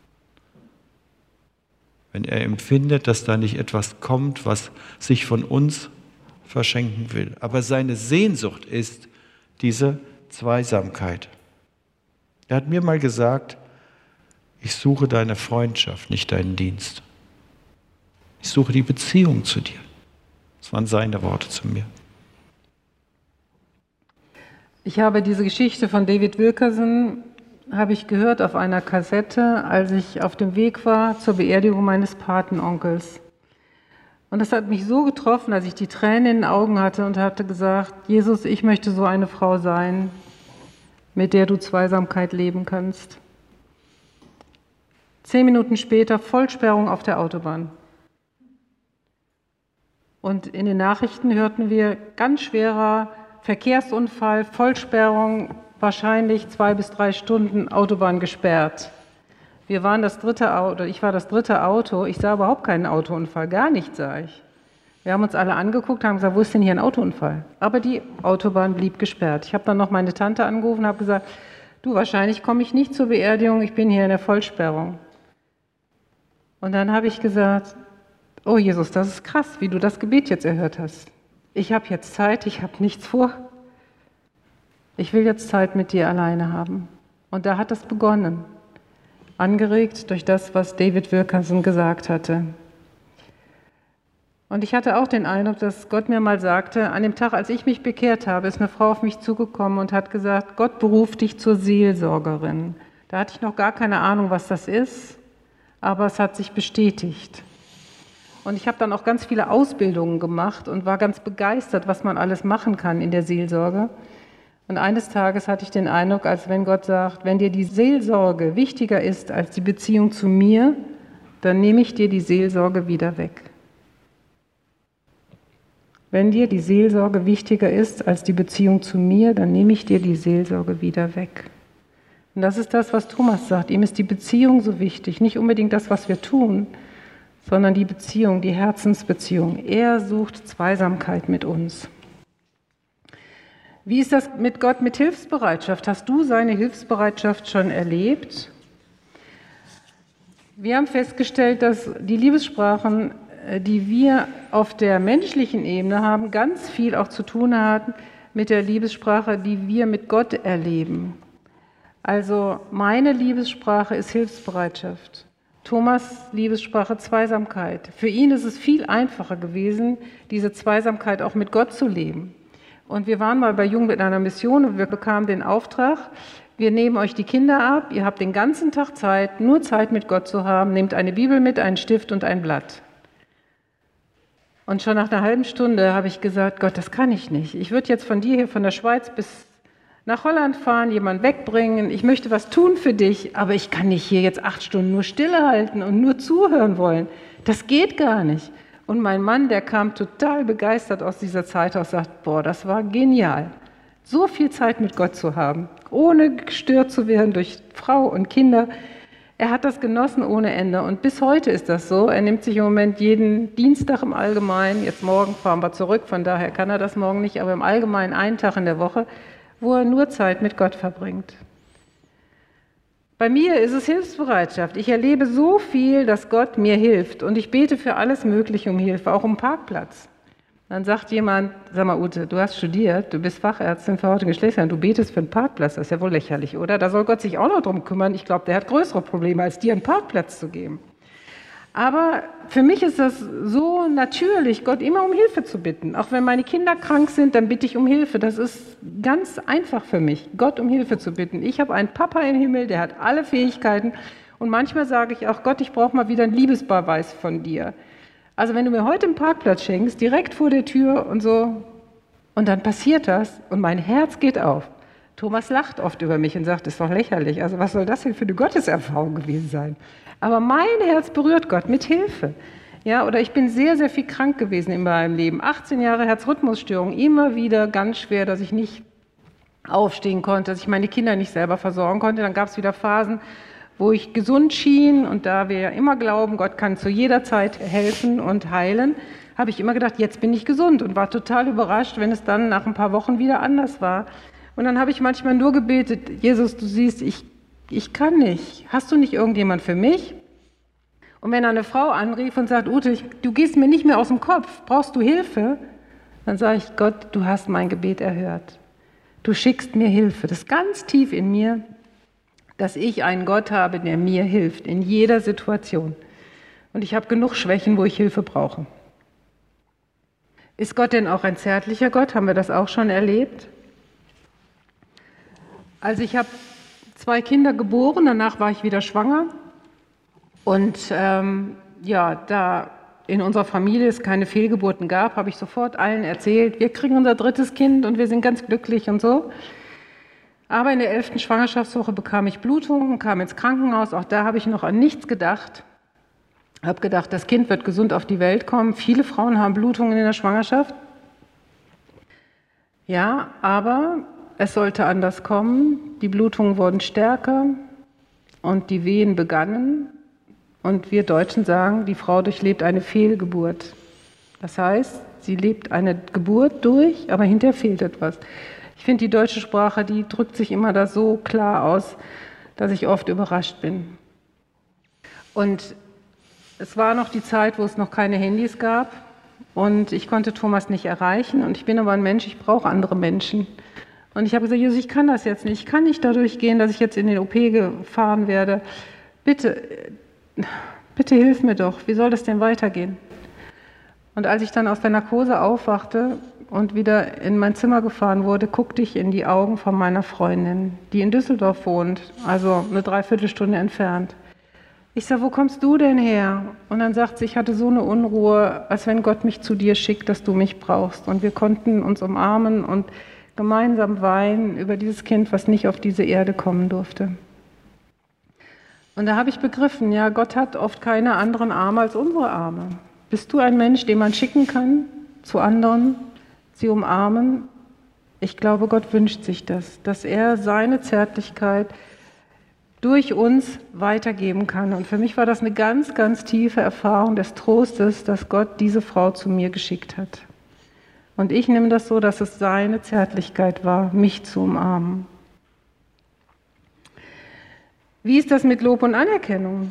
Wenn er empfindet, dass da nicht etwas kommt, was sich von uns verschenken will. Aber seine Sehnsucht ist diese Zweisamkeit. Er hat mir mal gesagt, ich suche deine Freundschaft, nicht deinen Dienst. Ich suche die Beziehung zu dir. Das waren seine Worte zu mir. Ich habe diese Geschichte von David Wilkerson, habe ich gehört auf einer Kassette, als ich auf dem Weg war zur Beerdigung meines Patenonkels. Und das hat mich so getroffen, dass ich die Tränen in den Augen hatte und hatte gesagt, Jesus, ich möchte so eine Frau sein, mit der du Zweisamkeit leben kannst. Zehn Minuten später Vollsperrung auf der Autobahn. Und in den Nachrichten hörten wir, ganz schwerer Verkehrsunfall, Vollsperrung, wahrscheinlich zwei bis drei Stunden Autobahn gesperrt. Wir waren das dritte Auto, ich war das dritte Auto, ich sah überhaupt keinen Autounfall, gar nichts sah ich. Wir haben uns alle angeguckt, haben gesagt, wo ist denn hier ein Autounfall? Aber die Autobahn blieb gesperrt. Ich habe dann noch meine Tante angerufen und habe gesagt, du, wahrscheinlich komme ich nicht zur Beerdigung, ich bin hier in der Vollsperrung. Und dann habe ich gesagt, oh Jesus, das ist krass, wie du das Gebet jetzt erhört hast. Ich habe jetzt Zeit, ich habe nichts vor. Ich will jetzt Zeit mit dir alleine haben. Und da hat es begonnen, angeregt durch das, was David Wilkerson gesagt hatte. Und ich hatte auch den Eindruck, dass Gott mir mal sagte, an dem Tag, als ich mich bekehrt habe, ist eine Frau auf mich zugekommen und hat gesagt, Gott beruft dich zur Seelsorgerin. Da hatte ich noch gar keine Ahnung, was das ist, aber es hat sich bestätigt. Und ich habe dann auch ganz viele Ausbildungen gemacht und war ganz begeistert, was man alles machen kann in der Seelsorge. Und eines Tages hatte ich den Eindruck, als wenn Gott sagt, wenn dir die Seelsorge wichtiger ist als die Beziehung zu mir, dann nehme ich dir die Seelsorge wieder weg. Wenn dir die Seelsorge wichtiger ist als die Beziehung zu mir, dann nehme ich dir die Seelsorge wieder weg. Und das ist das, was Thomas sagt. Ihm ist die Beziehung so wichtig, nicht unbedingt das, was wir tun, sondern die Beziehung, die Herzensbeziehung. Er sucht Zweisamkeit mit uns. Wie ist das mit Gott, mit Hilfsbereitschaft? Hast du seine Hilfsbereitschaft schon erlebt? Wir haben festgestellt, dass die Liebessprachen, die wir auf der menschlichen Ebene haben, ganz viel auch zu tun haben mit der Liebessprache, die wir mit Gott erleben. Also meine Liebessprache ist Hilfsbereitschaft. Thomas' Liebessprache Zweisamkeit. Für ihn ist es viel einfacher gewesen, diese Zweisamkeit auch mit Gott zu leben. Und wir waren mal bei Jugend mit einer Mission und wir bekamen den Auftrag, wir nehmen euch die Kinder ab, ihr habt den ganzen Tag Zeit, nur Zeit mit Gott zu haben, nehmt eine Bibel mit, einen Stift und ein Blatt. Und schon nach einer halben Stunde habe ich gesagt, Gott, das kann ich nicht. Ich würde jetzt von dir hier von der Schweiz bis nach Holland fahren, jemanden wegbringen, ich möchte was tun für dich, aber ich kann nicht hier jetzt acht Stunden nur Stille halten und nur zuhören wollen. Das geht gar nicht. Und mein Mann, der kam total begeistert aus dieser Zeit aus, sagt, boah, das war genial. So viel Zeit mit Gott zu haben, ohne gestört zu werden durch Frau und Kinder. Er hat das genossen ohne Ende und bis heute ist das so. Er nimmt sich im Moment jeden Dienstag im Allgemeinen, jetzt morgen fahren wir zurück, von daher kann er das morgen nicht, aber im Allgemeinen einen Tag in der Woche, wo er nur Zeit mit Gott verbringt. Bei mir ist es Hilfsbereitschaft. Ich erlebe so viel, dass Gott mir hilft und ich bete für alles Mögliche um Hilfe, auch um Parkplatz. Dann sagt jemand, sag mal Ute, du hast studiert, du bist Fachärztin für Haut- und Geschlechtskrankheiten, du betest für einen Parkplatz, das ist ja wohl lächerlich, oder? Da soll Gott sich auch noch drum kümmern. Ich glaube, der hat größere Probleme, als dir einen Parkplatz zu geben. Aber für mich ist das so natürlich, Gott immer um Hilfe zu bitten. Auch wenn meine Kinder krank sind, dann bitte ich um Hilfe. Das ist ganz einfach für mich, Gott um Hilfe zu bitten. Ich habe einen Papa im Himmel, der hat alle Fähigkeiten. Und manchmal sage ich auch, Gott, ich brauche mal wieder einen Liebesbeweis von dir. Also wenn du mir heute einen Parkplatz schenkst, direkt vor der Tür und so, und dann passiert das und mein Herz geht auf. Thomas lacht oft über mich und sagt, das ist doch lächerlich. Also was soll das denn für eine Gotteserfahrung gewesen sein? Aber mein Herz berührt Gott mit Hilfe. Ja, oder ich bin sehr, sehr viel krank gewesen in meinem Leben. achtzehn Jahre Herzrhythmusstörung, immer wieder ganz schwer, dass ich nicht aufstehen konnte, dass ich meine Kinder nicht selber versorgen konnte. Dann gab es wieder Phasen, wo ich gesund schien. Und da wir ja immer glauben, Gott kann zu jeder Zeit helfen und heilen, habe ich immer gedacht, jetzt bin ich gesund und war total überrascht, wenn es dann nach ein paar Wochen wieder anders war. Und dann habe ich manchmal nur gebetet, Jesus, du siehst, ich Ich kann nicht. Hast du nicht irgendjemand für mich? Und wenn eine Frau anrief und sagt, Ute, du gehst mir nicht mehr aus dem Kopf, brauchst du Hilfe? Dann sage ich, Gott, du hast mein Gebet erhört. Du schickst mir Hilfe. Das ist ganz tief in mir, dass ich einen Gott habe, der mir hilft, in jeder Situation. Und ich habe genug Schwächen, wo ich Hilfe brauche. Ist Gott denn auch ein zärtlicher Gott? Haben wir das auch schon erlebt? Also ich habe zwei Kinder geboren, danach war ich wieder schwanger und ähm, ja, da in unserer Familie es keine Fehlgeburten gab, habe ich sofort allen erzählt, wir kriegen unser drittes Kind und wir sind ganz glücklich und so. Aber in der elften Schwangerschaftswoche bekam ich Blutungen, kam ins Krankenhaus, auch da habe ich noch an nichts gedacht. Habe gedacht, das Kind wird gesund auf die Welt kommen. Viele Frauen haben Blutungen in der Schwangerschaft. Ja, aber es sollte anders kommen. Die Blutungen wurden stärker und die Wehen begannen. Und wir Deutschen sagen, die Frau durchlebt eine Fehlgeburt. Das heißt, sie lebt eine Geburt durch, aber hinterher fehlt etwas. Ich finde, die deutsche Sprache, die drückt sich immer da so klar aus, dass ich oft überrascht bin. Und es war noch die Zeit, wo es noch keine Handys gab und ich konnte Thomas nicht erreichen. Und ich bin aber ein Mensch, ich brauche andere Menschen. Und ich habe gesagt, Jesus, ich kann das jetzt nicht. Ich kann nicht dadurch gehen, dass ich jetzt in den O P gefahren werde. Bitte, bitte hilf mir doch. Wie soll das denn weitergehen? Und als ich dann aus der Narkose aufwachte und wieder in mein Zimmer gefahren wurde, guckte ich in die Augen von meiner Freundin, die in Düsseldorf wohnt, also eine Dreiviertelstunde entfernt. Ich sage, wo kommst du denn her? Und dann sagt sie, ich hatte so eine Unruhe, als wenn Gott mich zu dir schickt, dass du mich brauchst. Und wir konnten uns umarmen und gemeinsam weinen über dieses Kind, was nicht auf diese Erde kommen durfte. Und da habe ich begriffen, ja, Gott hat oft keine anderen Arme als unsere Arme. Bist du ein Mensch, den man schicken kann zu anderen, sie umarmen? Ich glaube, Gott wünscht sich das, dass er seine Zärtlichkeit durch uns weitergeben kann. Und für mich war das eine ganz, ganz tiefe Erfahrung des Trostes, dass Gott diese Frau zu mir geschickt hat. Und ich nehme das so, dass es seine Zärtlichkeit war, mich zu umarmen. Wie ist das mit Lob und Anerkennung?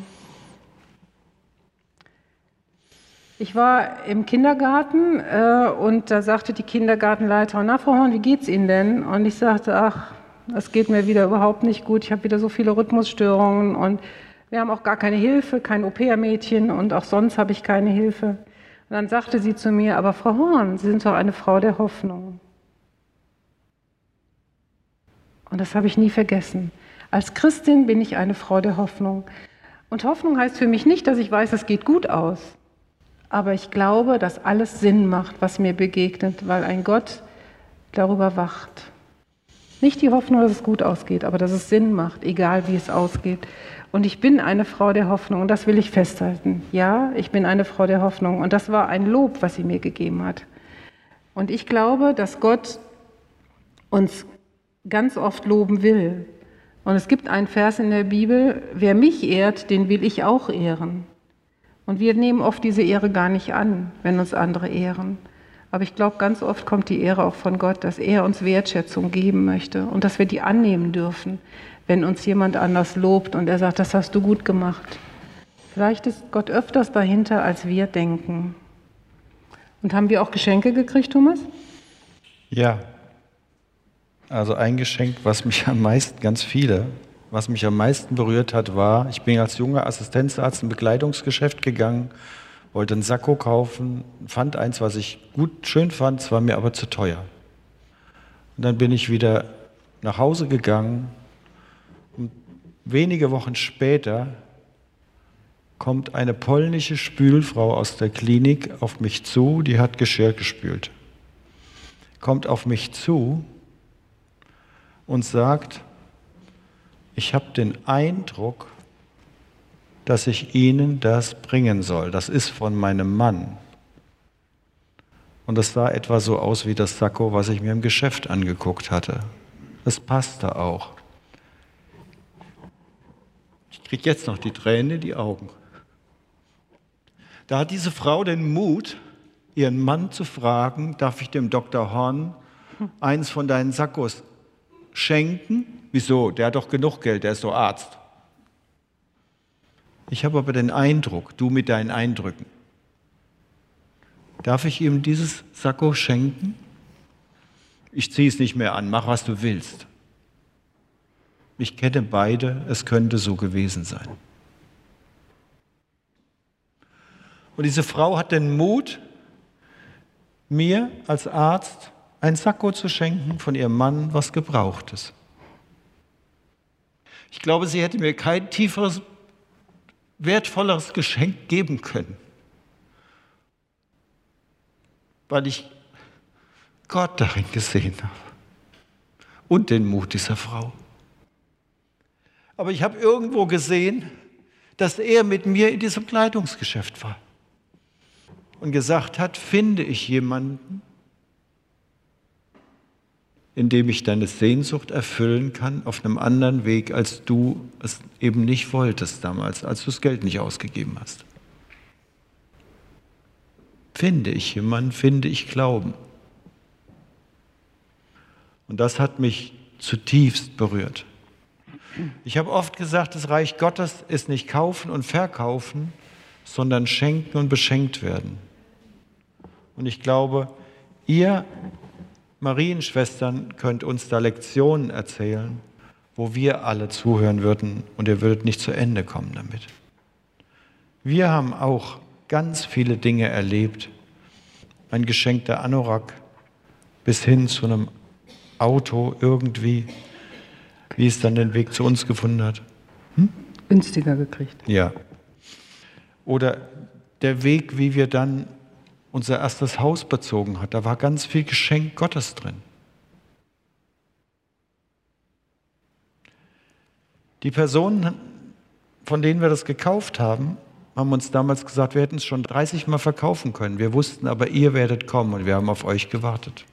Ich war im Kindergarten äh, und da sagte die Kindergartenleiterin, na Frau Horn, wie geht's Ihnen denn? Und ich sagte, ach, es geht mir wieder überhaupt nicht gut, ich habe wieder so viele Rhythmusstörungen und wir haben auch gar keine Hilfe, kein Au-pair-Mädchen und auch sonst habe ich keine Hilfe. Und dann sagte sie zu mir, aber Frau Horn, Sie sind doch eine Frau der Hoffnung. Und das habe ich nie vergessen. Als Christin bin ich eine Frau der Hoffnung. Und Hoffnung heißt für mich nicht, dass ich weiß, es geht gut aus. Aber ich glaube, dass alles Sinn macht, was mir begegnet, weil ein Gott darüber wacht. Nicht die Hoffnung, dass es gut ausgeht, aber dass es Sinn macht, egal wie es ausgeht. Und ich bin eine Frau der Hoffnung und das will ich festhalten. Ja, ich bin eine Frau der Hoffnung und das war ein Lob, was sie mir gegeben hat. Und ich glaube, dass Gott uns ganz oft loben will. Und es gibt einen Vers in der Bibel, wer mich ehrt, den will ich auch ehren. Und wir nehmen oft diese Ehre gar nicht an, wenn uns andere ehren. Aber ich glaube, ganz oft kommt die Ehre auch von Gott, dass er uns Wertschätzung geben möchte und dass wir die annehmen dürfen. wenn uns jemand anders lobt und er sagt, das hast du gut gemacht. Vielleicht ist Gott öfters dahinter, als wir denken. Und haben wir auch Geschenke gekriegt, Thomas? Ja, also ein Geschenk, was mich am meisten, ganz viele, was mich am meisten berührt hat, war, ich bin als junger Assistenzarzt in ein Bekleidungsgeschäft gegangen, wollte einen Sakko kaufen, fand eins, was ich gut, schön fand, es war mir aber zu teuer. Und dann bin ich wieder nach Hause gegangen und wenige Wochen später kommt eine polnische Spülfrau aus der Klinik auf mich zu, die hat Geschirr gespült. Kommt auf mich zu und sagt, ich habe den Eindruck, dass ich Ihnen das bringen soll. Das ist von meinem Mann. Und das sah etwa so aus wie das Sakko, was ich mir im Geschäft angeguckt hatte. Das passte auch. Ich kriege jetzt noch die Tränen in die Augen. Da hat diese Frau den Mut, ihren Mann zu fragen, darf ich dem Doktor Horn eins von deinen Sakkos schenken? Wieso? Der hat doch genug Geld, der ist doch Arzt. Ich habe aber den Eindruck, du mit deinen Eindrücken, darf ich ihm dieses Sakko schenken? Ich ziehe es nicht mehr an, mach was du willst. Ich kenne beide, es könnte so gewesen sein. Und diese Frau hat den Mut, mir als Arzt ein Sakko zu schenken von ihrem Mann, was Gebrauchtes. Ich glaube, sie hätte mir kein tieferes, wertvolleres Geschenk geben können, weil ich Gott darin gesehen habe und den Mut dieser Frau. Aber ich habe irgendwo gesehen, dass er mit mir in diesem Kleidungsgeschäft war und gesagt hat, finde ich jemanden, in dem ich deine Sehnsucht erfüllen kann, auf einem anderen Weg, als du es eben nicht wolltest damals, als du das Geld nicht ausgegeben hast. Finde ich jemanden, finde ich Glauben. Und das hat mich zutiefst berührt. Ich habe oft gesagt, das Reich Gottes ist nicht kaufen und verkaufen, sondern schenken und beschenkt werden. Und ich glaube, ihr Marienschwestern könnt uns da Lektionen erzählen, wo wir alle zuhören würden und ihr würdet nicht zu Ende kommen damit. Wir haben auch ganz viele Dinge erlebt, ein geschenkter Anorak bis hin zu einem Auto irgendwie, wie es dann den Weg zu uns gefunden hat. Hm? Günstiger gekriegt. Ja. Oder der Weg, wie wir dann unser erstes Haus bezogen hat, da war ganz viel Geschenk Gottes drin. Die Personen, von denen wir das gekauft haben, haben uns damals gesagt, wir hätten es schon dreißig Mal verkaufen können. Wir wussten aber, ihr werdet kommen und wir haben auf euch gewartet.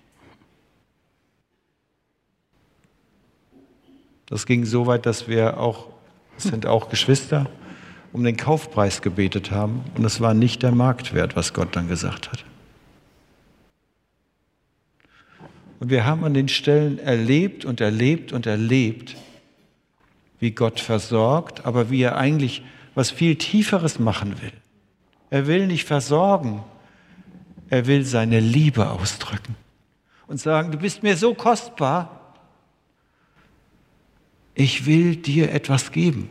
Das ging so weit, dass wir auch, es sind auch Geschwister, um den Kaufpreis gebetet haben. Und es war nicht der Marktwert, was Gott dann gesagt hat. Und wir haben an den Stellen erlebt und erlebt und erlebt, wie Gott versorgt, aber wie er eigentlich was viel Tieferes machen will. Er will nicht versorgen, er will seine Liebe ausdrücken und sagen, du bist mir so kostbar, ich will dir etwas geben.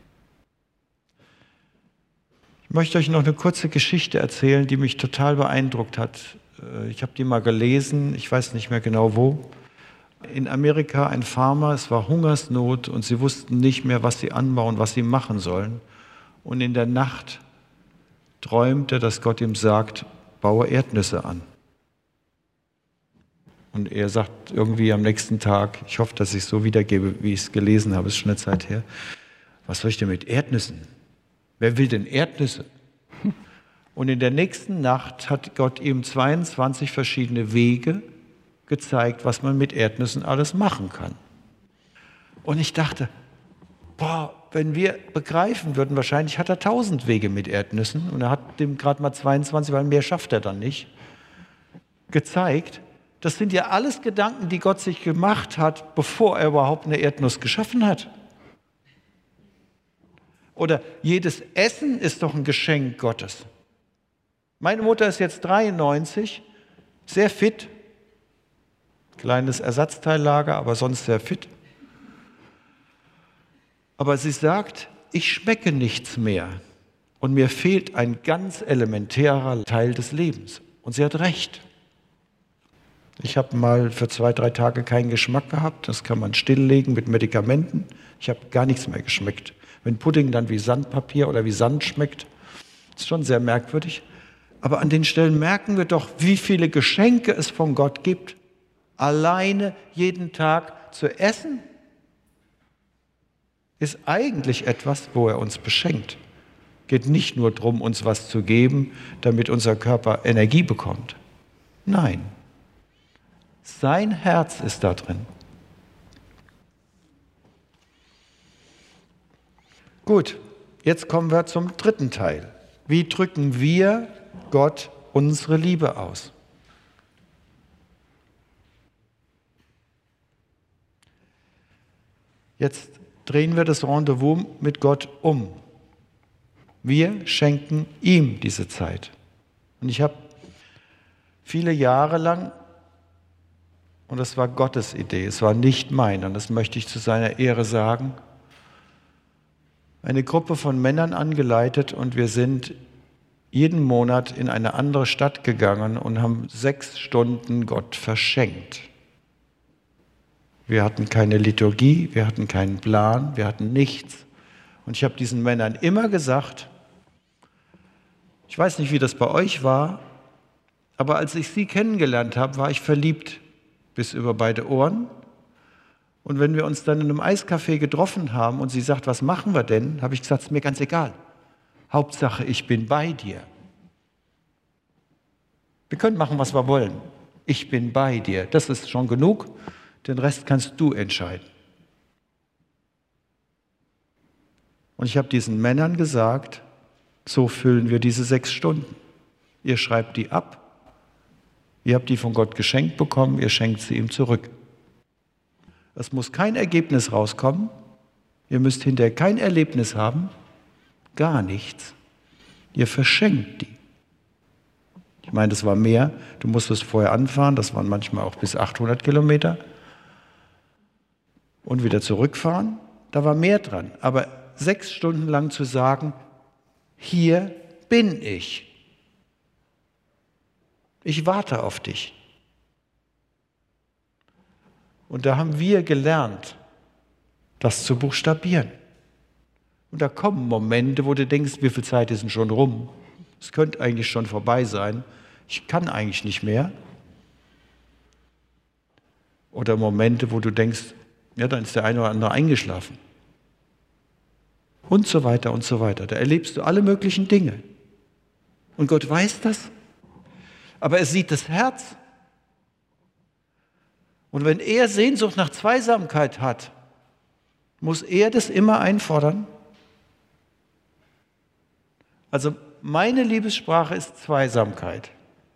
Ich möchte euch noch eine kurze Geschichte erzählen, die mich total beeindruckt hat. Ich habe die mal gelesen, ich weiß nicht mehr genau wo. In Amerika ein Farmer, es war Hungersnot und sie wussten nicht mehr, was sie anbauen, was sie machen sollen. Und in der Nacht träumt er, dass Gott ihm sagt, baue Erdnüsse an. Und er sagt irgendwie am nächsten Tag, ich hoffe, dass ich es so wiedergebe, wie ich es gelesen habe, ist schon eine Zeit her, was soll ich denn mit Erdnüssen? Wer will denn Erdnüsse? Und in der nächsten Nacht hat Gott ihm zweiundzwanzig verschiedene Wege gezeigt, was man mit Erdnüssen alles machen kann. Und ich dachte, boah, wenn wir begreifen würden, wahrscheinlich hat er tausend Wege mit Erdnüssen und er hat dem gerade mal zweiundzwanzig, weil mehr schafft er dann nicht, gezeigt. Das sind ja alles Gedanken, die Gott sich gemacht hat, bevor er überhaupt eine Erdnuss geschaffen hat. Oder jedes Essen ist doch ein Geschenk Gottes. Meine Mutter ist jetzt dreiundneunzig, sehr fit. Kleines Ersatzteillager, aber sonst sehr fit. Aber sie sagt, ich schmecke nichts mehr und mir fehlt ein ganz elementärer Teil des Lebens. Und sie hat recht. Ich habe mal für zwei, drei Tage keinen Geschmack gehabt. Das kann man stilllegen mit Medikamenten. Ich habe gar nichts mehr geschmeckt. Wenn Pudding dann wie Sandpapier oder wie Sand schmeckt, ist schon sehr merkwürdig. Aber an den Stellen merken wir doch, wie viele Geschenke es von Gott gibt. Alleine jeden Tag zu essen ist eigentlich etwas, wo er uns beschenkt. Geht nicht nur darum, uns was zu geben, damit unser Körper Energie bekommt. Nein, sein Herz ist da drin. Gut, jetzt kommen wir zum dritten Teil. Wie drücken wir Gott unsere Liebe aus? Jetzt drehen wir das Rendezvous mit Gott um. Wir schenken ihm diese Zeit. Und ich habe viele Jahre lang, und das war Gottes Idee, es war nicht meine, und das möchte ich zu seiner Ehre sagen, eine Gruppe von Männern angeleitet und wir sind jeden Monat in eine andere Stadt gegangen und haben sechs Stunden Gott verschenkt. Wir hatten keine Liturgie, wir hatten keinen Plan, wir hatten nichts. Und ich habe diesen Männern immer gesagt, ich weiß nicht, wie das bei euch war, aber als ich sie kennengelernt habe, war ich verliebt bis über beide Ohren. Und wenn wir uns dann in einem Eiscafé getroffen haben und sie sagt, was machen wir denn, habe ich gesagt, es ist mir ganz egal. Hauptsache, ich bin bei dir. Wir können machen, was wir wollen. Ich bin bei dir. Das ist schon genug. Den Rest kannst du entscheiden. Und ich habe diesen Männern gesagt, so füllen wir diese sechs Stunden. Ihr schreibt die ab. Ihr habt die von Gott geschenkt bekommen, ihr schenkt sie ihm zurück. Es muss kein Ergebnis rauskommen. Ihr müsst hinterher kein Erlebnis haben. Gar nichts. Ihr verschenkt die. Ich meine, das war mehr. Du musstest vorher anfahren. Das waren manchmal auch bis achthundert Kilometer. Und wieder zurückfahren. Da war mehr dran. Aber sechs Stunden lang zu sagen, hier bin ich. Ich warte auf dich. Und da haben wir gelernt, das zu buchstabieren. Und da kommen Momente, wo du denkst, wie viel Zeit ist denn schon rum? Es könnte eigentlich schon vorbei sein. Ich kann eigentlich nicht mehr. Oder Momente, wo du denkst, ja, dann ist der eine oder andere eingeschlafen. Und so weiter und so weiter. Da erlebst du alle möglichen Dinge. Und Gott weiß das. Aber er sieht das Herz. Und wenn er Sehnsucht nach Zweisamkeit hat, muss er das immer einfordern? Also meine Liebessprache ist Zweisamkeit.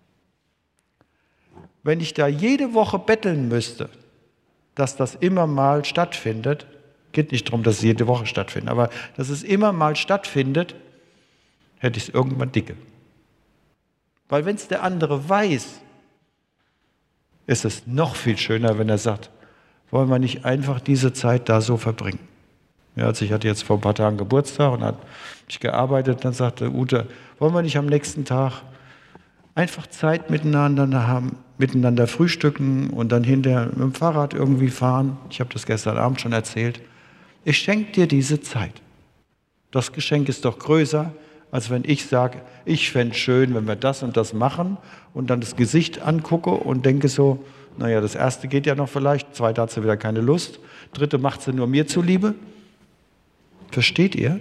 Wenn ich da jede Woche betteln müsste, dass das immer mal stattfindet, geht nicht darum, dass es jede Woche stattfindet, aber dass es immer mal stattfindet, hätte ich es irgendwann dicke. Weil wenn es der andere weiß, ist es noch viel schöner, wenn er sagt, wollen wir nicht einfach diese Zeit da so verbringen. Ja, also ich hatte jetzt vor ein paar Tagen Geburtstag und habe ich gearbeitet, dann sagte Ute, wollen wir nicht am nächsten Tag einfach Zeit miteinander haben, miteinander frühstücken und dann hinterher mit dem Fahrrad irgendwie fahren. Ich habe das gestern Abend schon erzählt. Ich schenke dir diese Zeit. Das Geschenk ist doch größer, als wenn ich sage, ich fände es schön, wenn wir das und das machen und dann das Gesicht angucke und denke so, naja, das erste geht ja noch vielleicht, zweite hat sie wieder keine Lust, dritte macht sie nur mir zuliebe. Versteht ihr?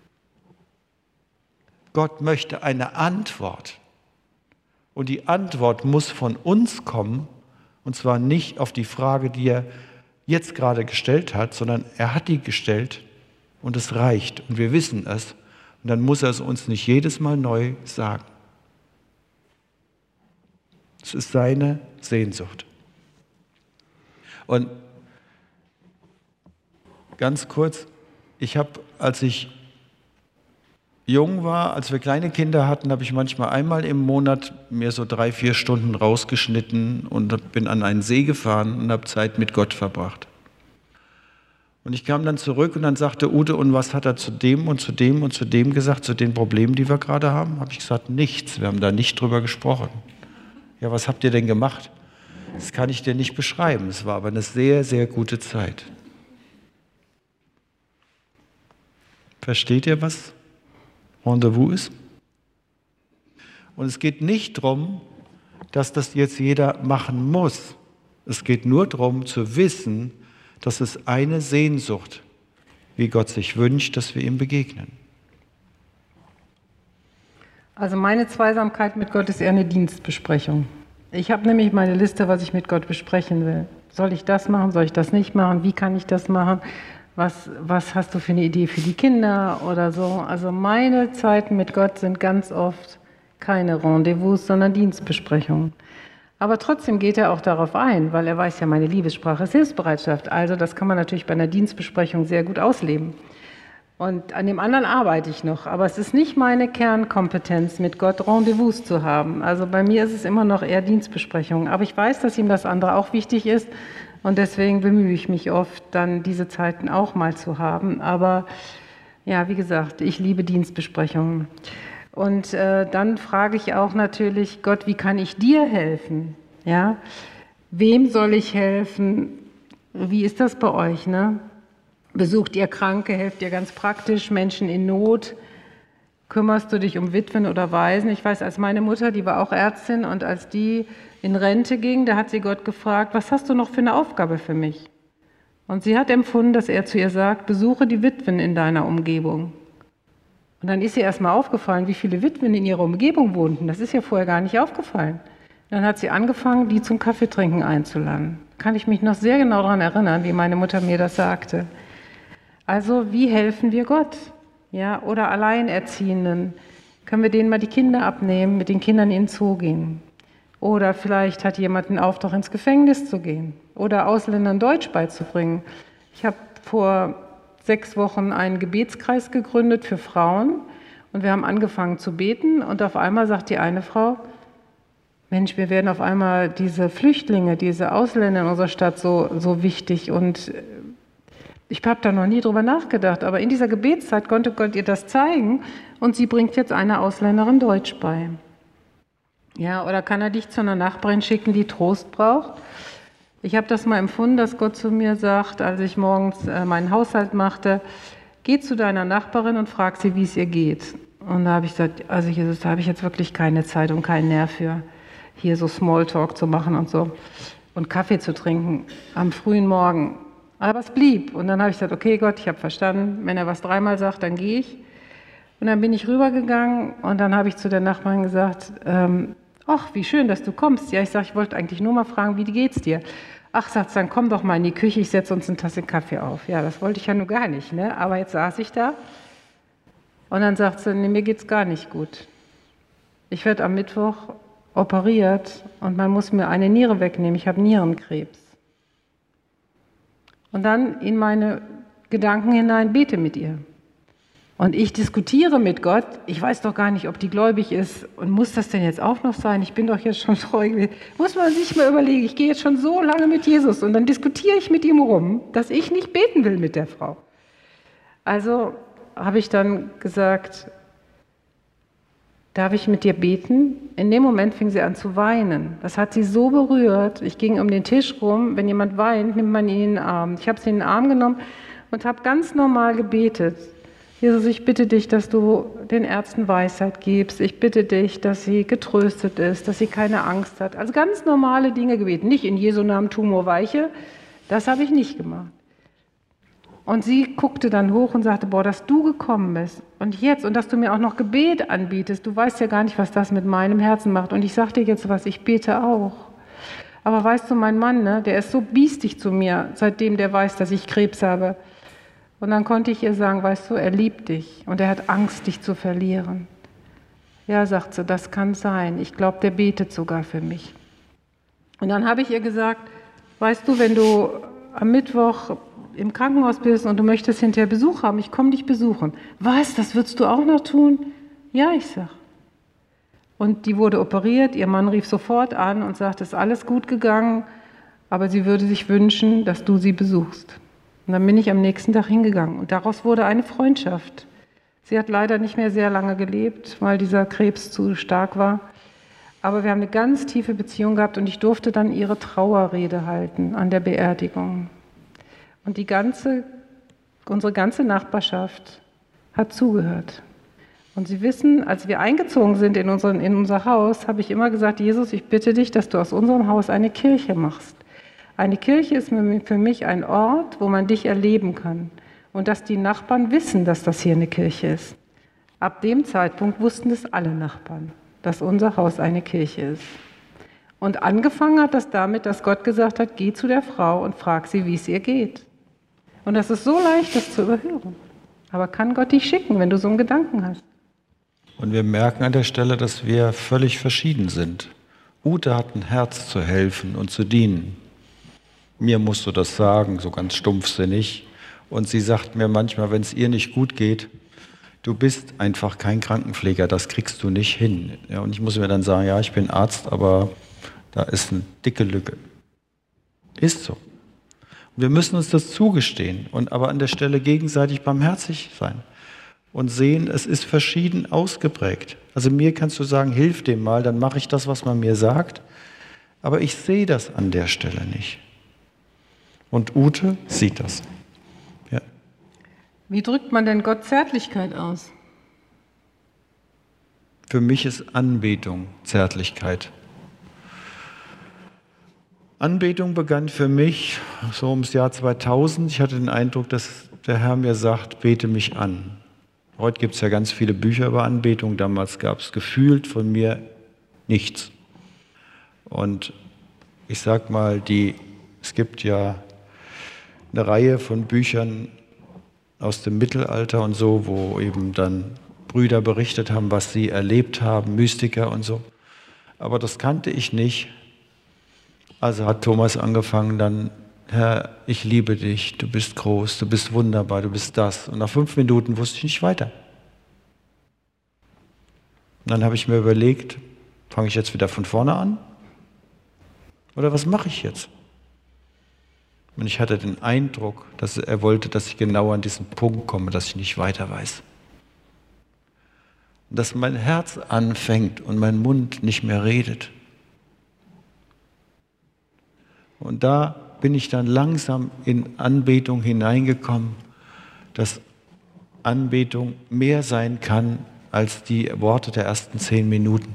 Gott möchte eine Antwort. Und die Antwort muss von uns kommen, und zwar nicht auf die Frage, die er jetzt gerade gestellt hat, sondern er hat die gestellt und es reicht und wir wissen es. Und dann muss er es uns nicht jedes Mal neu sagen. Es ist seine Sehnsucht. Und ganz kurz, ich habe, als ich jung war, als wir kleine Kinder hatten, habe ich manchmal einmal im Monat mir so drei, vier Stunden rausgeschnitten und bin an einen See gefahren und habe Zeit mit Gott verbracht. Und ich kam dann zurück und dann sagte Ute, und was hat er zu dem und zu dem und zu dem gesagt, zu den Problemen, die wir gerade haben? Habe ich gesagt, nichts, wir haben da nicht drüber gesprochen. Ja, was habt ihr denn gemacht? Das kann ich dir nicht beschreiben, es war aber eine sehr, sehr gute Zeit. Versteht ihr, was Rendezvous ist? Und es geht nicht darum, dass das jetzt jeder machen muss. Es geht nur darum zu wissen, dass es eine Sehnsucht, wie Gott sich wünscht, dass wir ihm begegnen. Also meine Zweisamkeit mit Gott ist eher eine Dienstbesprechung. Ich habe nämlich meine Liste, was ich mit Gott besprechen will. Soll ich das machen, soll ich das nicht machen, wie kann ich das machen? Was, was hast du für eine Idee für die Kinder oder so? Also meine Zeiten mit Gott sind ganz oft keine Rendezvous, sondern Dienstbesprechungen. Aber trotzdem geht er auch darauf ein, weil er weiß ja, meine Liebessprache ist Hilfsbereitschaft. Also das kann man natürlich bei einer Dienstbesprechung sehr gut ausleben. Und an dem anderen arbeite ich noch. Aber es ist nicht meine Kernkompetenz, mit Gott Rendezvous zu haben. Also bei mir ist es immer noch eher Dienstbesprechung. Aber ich weiß, dass ihm das andere auch wichtig ist. Und deswegen bemühe ich mich oft, dann diese Zeiten auch mal zu haben. Aber ja, wie gesagt, ich liebe Dienstbesprechungen. Und äh, dann frage ich auch natürlich, Gott, wie kann ich dir helfen? Ja? Wem soll ich helfen? Wie ist das bei euch? Ne? Besucht ihr Kranke, helft ihr ganz praktisch, Menschen in Not? Kümmerst du dich um Witwen oder Waisen? Ich weiß, als meine Mutter, die war auch Ärztin, und als die in Rente ging, da hat sie Gott gefragt, was hast du noch für eine Aufgabe für mich? Und sie hat empfunden, dass er zu ihr sagt, besuche die Witwen in deiner Umgebung. Und dann ist ihr erstmal aufgefallen, wie viele Witwen in ihrer Umgebung wohnten. Das ist ihr vorher gar nicht aufgefallen. Dann hat sie angefangen, die zum Kaffeetrinken einzuladen. Kann ich mich noch sehr genau daran erinnern, wie meine Mutter mir das sagte. Also, wie helfen wir Gott? Ja, oder Alleinerziehenden. Können wir denen mal die Kinder abnehmen, mit den Kindern in den Zoo gehen? Oder vielleicht hat jemand einen Auftrag, ins Gefängnis zu gehen. Oder Ausländern Deutsch beizubringen. Ich habe vor sechs Wochen einen Gebetskreis gegründet für Frauen und wir haben angefangen zu beten und auf einmal sagt die eine Frau, Mensch, wir werden auf einmal diese Flüchtlinge, diese Ausländer in unserer Stadt so, so wichtig und ich habe da noch nie drüber nachgedacht, aber in dieser Gebetszeit konnte Gott ihr das zeigen und sie bringt jetzt einer Ausländerin Deutsch bei. Ja, oder kann er dich zu einer Nachbarin schicken, die Trost braucht? Ich habe das mal empfunden, dass Gott zu mir sagt, als ich morgens äh, meinen Haushalt machte, geh zu deiner Nachbarin und frag sie, wie es ihr geht. Und da habe ich gesagt, also Jesus, da habe ich jetzt wirklich keine Zeit und keinen Nerv für, hier so Smalltalk zu machen und so und Kaffee zu trinken am frühen Morgen. Aber es blieb. Und dann habe ich gesagt, okay Gott, ich habe verstanden, wenn er was dreimal sagt, dann gehe ich. Und dann bin ich rübergegangen und dann habe ich zu der Nachbarin gesagt, ähm, ach, wie schön, dass du kommst. Ja, ich sage, ich wollte eigentlich nur mal fragen, wie geht's dir? Ach, sagt sie, dann komm doch mal in die Küche, ich setze uns eine Tasse Kaffee auf. Ja, das wollte ich ja nur gar nicht, ne? Aber jetzt saß ich da und dann sagt sie, nee, mir geht's gar nicht gut. Ich werde am Mittwoch operiert und man muss mir eine Niere wegnehmen. Ich habe Nierenkrebs. Und dann in meine Gedanken hinein, bete mit ihr. Und ich diskutiere mit Gott, ich weiß doch gar nicht, ob die gläubig ist und muss das denn jetzt auch noch sein? Ich bin doch jetzt schon treu gewesen. Muss man sich mal überlegen, ich gehe jetzt schon so lange mit Jesus und dann diskutiere ich mit ihm rum, dass ich nicht beten will mit der Frau. Also habe ich dann gesagt, darf ich mit dir beten? In dem Moment fing sie an zu weinen. Das hat sie so berührt. Ich ging um den Tisch rum, wenn jemand weint, nimmt man ihn in den Arm. Ich habe sie in den Arm genommen und habe ganz normal gebetet. Jesus, ich bitte dich, dass du den Ärzten Weisheit gibst. Ich bitte dich, dass sie getröstet ist, dass sie keine Angst hat. Also ganz normale Dinge gebeten. Nicht in Jesu Namen Tumor weiche. Das habe ich nicht gemacht. Und sie guckte dann hoch und sagte, boah, dass du gekommen bist und jetzt und dass du mir auch noch Gebet anbietest. Du weißt ja gar nicht, was das mit meinem Herzen macht. Und ich sage dir jetzt was, ich bete auch. Aber weißt du, mein Mann, ne, der ist so biestig zu mir, seitdem der weiß, dass ich Krebs habe. Und dann konnte ich ihr sagen, weißt du, er liebt dich und er hat Angst, dich zu verlieren. Ja, sagt sie, das kann sein. Ich glaube, der betet sogar für mich. Und dann habe ich ihr gesagt, weißt du, wenn du am Mittwoch im Krankenhaus bist und du möchtest hinterher Besuch haben, ich komme dich besuchen. Was, das würdest du auch noch tun? Ja, ich sag. Und die wurde operiert, ihr Mann rief sofort an und sagte, es ist alles gut gegangen, aber sie würde sich wünschen, dass du sie besuchst. Und dann bin ich am nächsten Tag hingegangen und daraus wurde eine Freundschaft. Sie hat leider nicht mehr sehr lange gelebt, weil dieser Krebs zu stark war. Aber wir haben eine ganz tiefe Beziehung gehabt und ich durfte dann ihre Trauerrede halten an der Beerdigung. Und die ganze, unsere ganze Nachbarschaft hat zugehört. Und Sie wissen, als wir eingezogen sind in, unseren, in unser Haus, habe ich immer gesagt, Jesus, ich bitte dich, dass du aus unserem Haus eine Kirche machst. Eine Kirche ist für mich ein Ort, wo man dich erleben kann. Und dass die Nachbarn wissen, dass das hier eine Kirche ist. Ab dem Zeitpunkt wussten es alle Nachbarn, dass unser Haus eine Kirche ist. Und angefangen hat das damit, dass Gott gesagt hat, geh zu der Frau und frag sie, wie es ihr geht. Und das ist so leicht, das zu überhören. Aber kann Gott dich schicken, wenn du so einen Gedanken hast? Und wir merken an der Stelle, dass wir völlig verschieden sind. Ute hat ein Herz zu helfen und zu dienen. Mir musst du das sagen, so ganz stumpfsinnig. Und sie sagt mir manchmal, wenn es ihr nicht gut geht, du bist einfach kein Krankenpfleger, das kriegst du nicht hin. Ja, und ich muss mir dann sagen, ja, ich bin Arzt, aber da ist eine dicke Lücke. Ist so. Und wir müssen uns das zugestehen und aber an der Stelle gegenseitig barmherzig sein. Und sehen, es ist verschieden ausgeprägt. Also mir kannst du sagen, hilf dem mal, dann mache ich das, was man mir sagt. Aber ich sehe das an der Stelle nicht. Und Ute sieht das. Ja. Wie drückt man denn Gott Zärtlichkeit aus? Für mich ist Anbetung Zärtlichkeit. Anbetung begann für mich so ums Jahr zweitausend. Ich hatte den Eindruck, dass der Herr mir sagt, bete mich an. Heute gibt es ja ganz viele Bücher über Anbetung. Damals gab es gefühlt von mir nichts. Und ich sag mal, die, es gibt ja eine Reihe von Büchern aus dem Mittelalter und so, wo eben dann Brüder berichtet haben, was sie erlebt haben, Mystiker und so. Aber das kannte ich nicht. Also hat Thomas angefangen dann, Herr, ich liebe dich, du bist groß, du bist wunderbar, du bist das. Und nach fünf Minuten wusste ich nicht weiter. Und dann habe ich mir überlegt, fange ich jetzt wieder von vorne an? Oder was mache ich jetzt? Und ich hatte den Eindruck, dass er wollte, dass ich genau an diesen Punkt komme, dass ich nicht weiter weiß. Und dass mein Herz anfängt und mein Mund nicht mehr redet. Und da bin ich dann langsam in Anbetung hineingekommen, dass Anbetung mehr sein kann als die Worte der ersten zehn Minuten.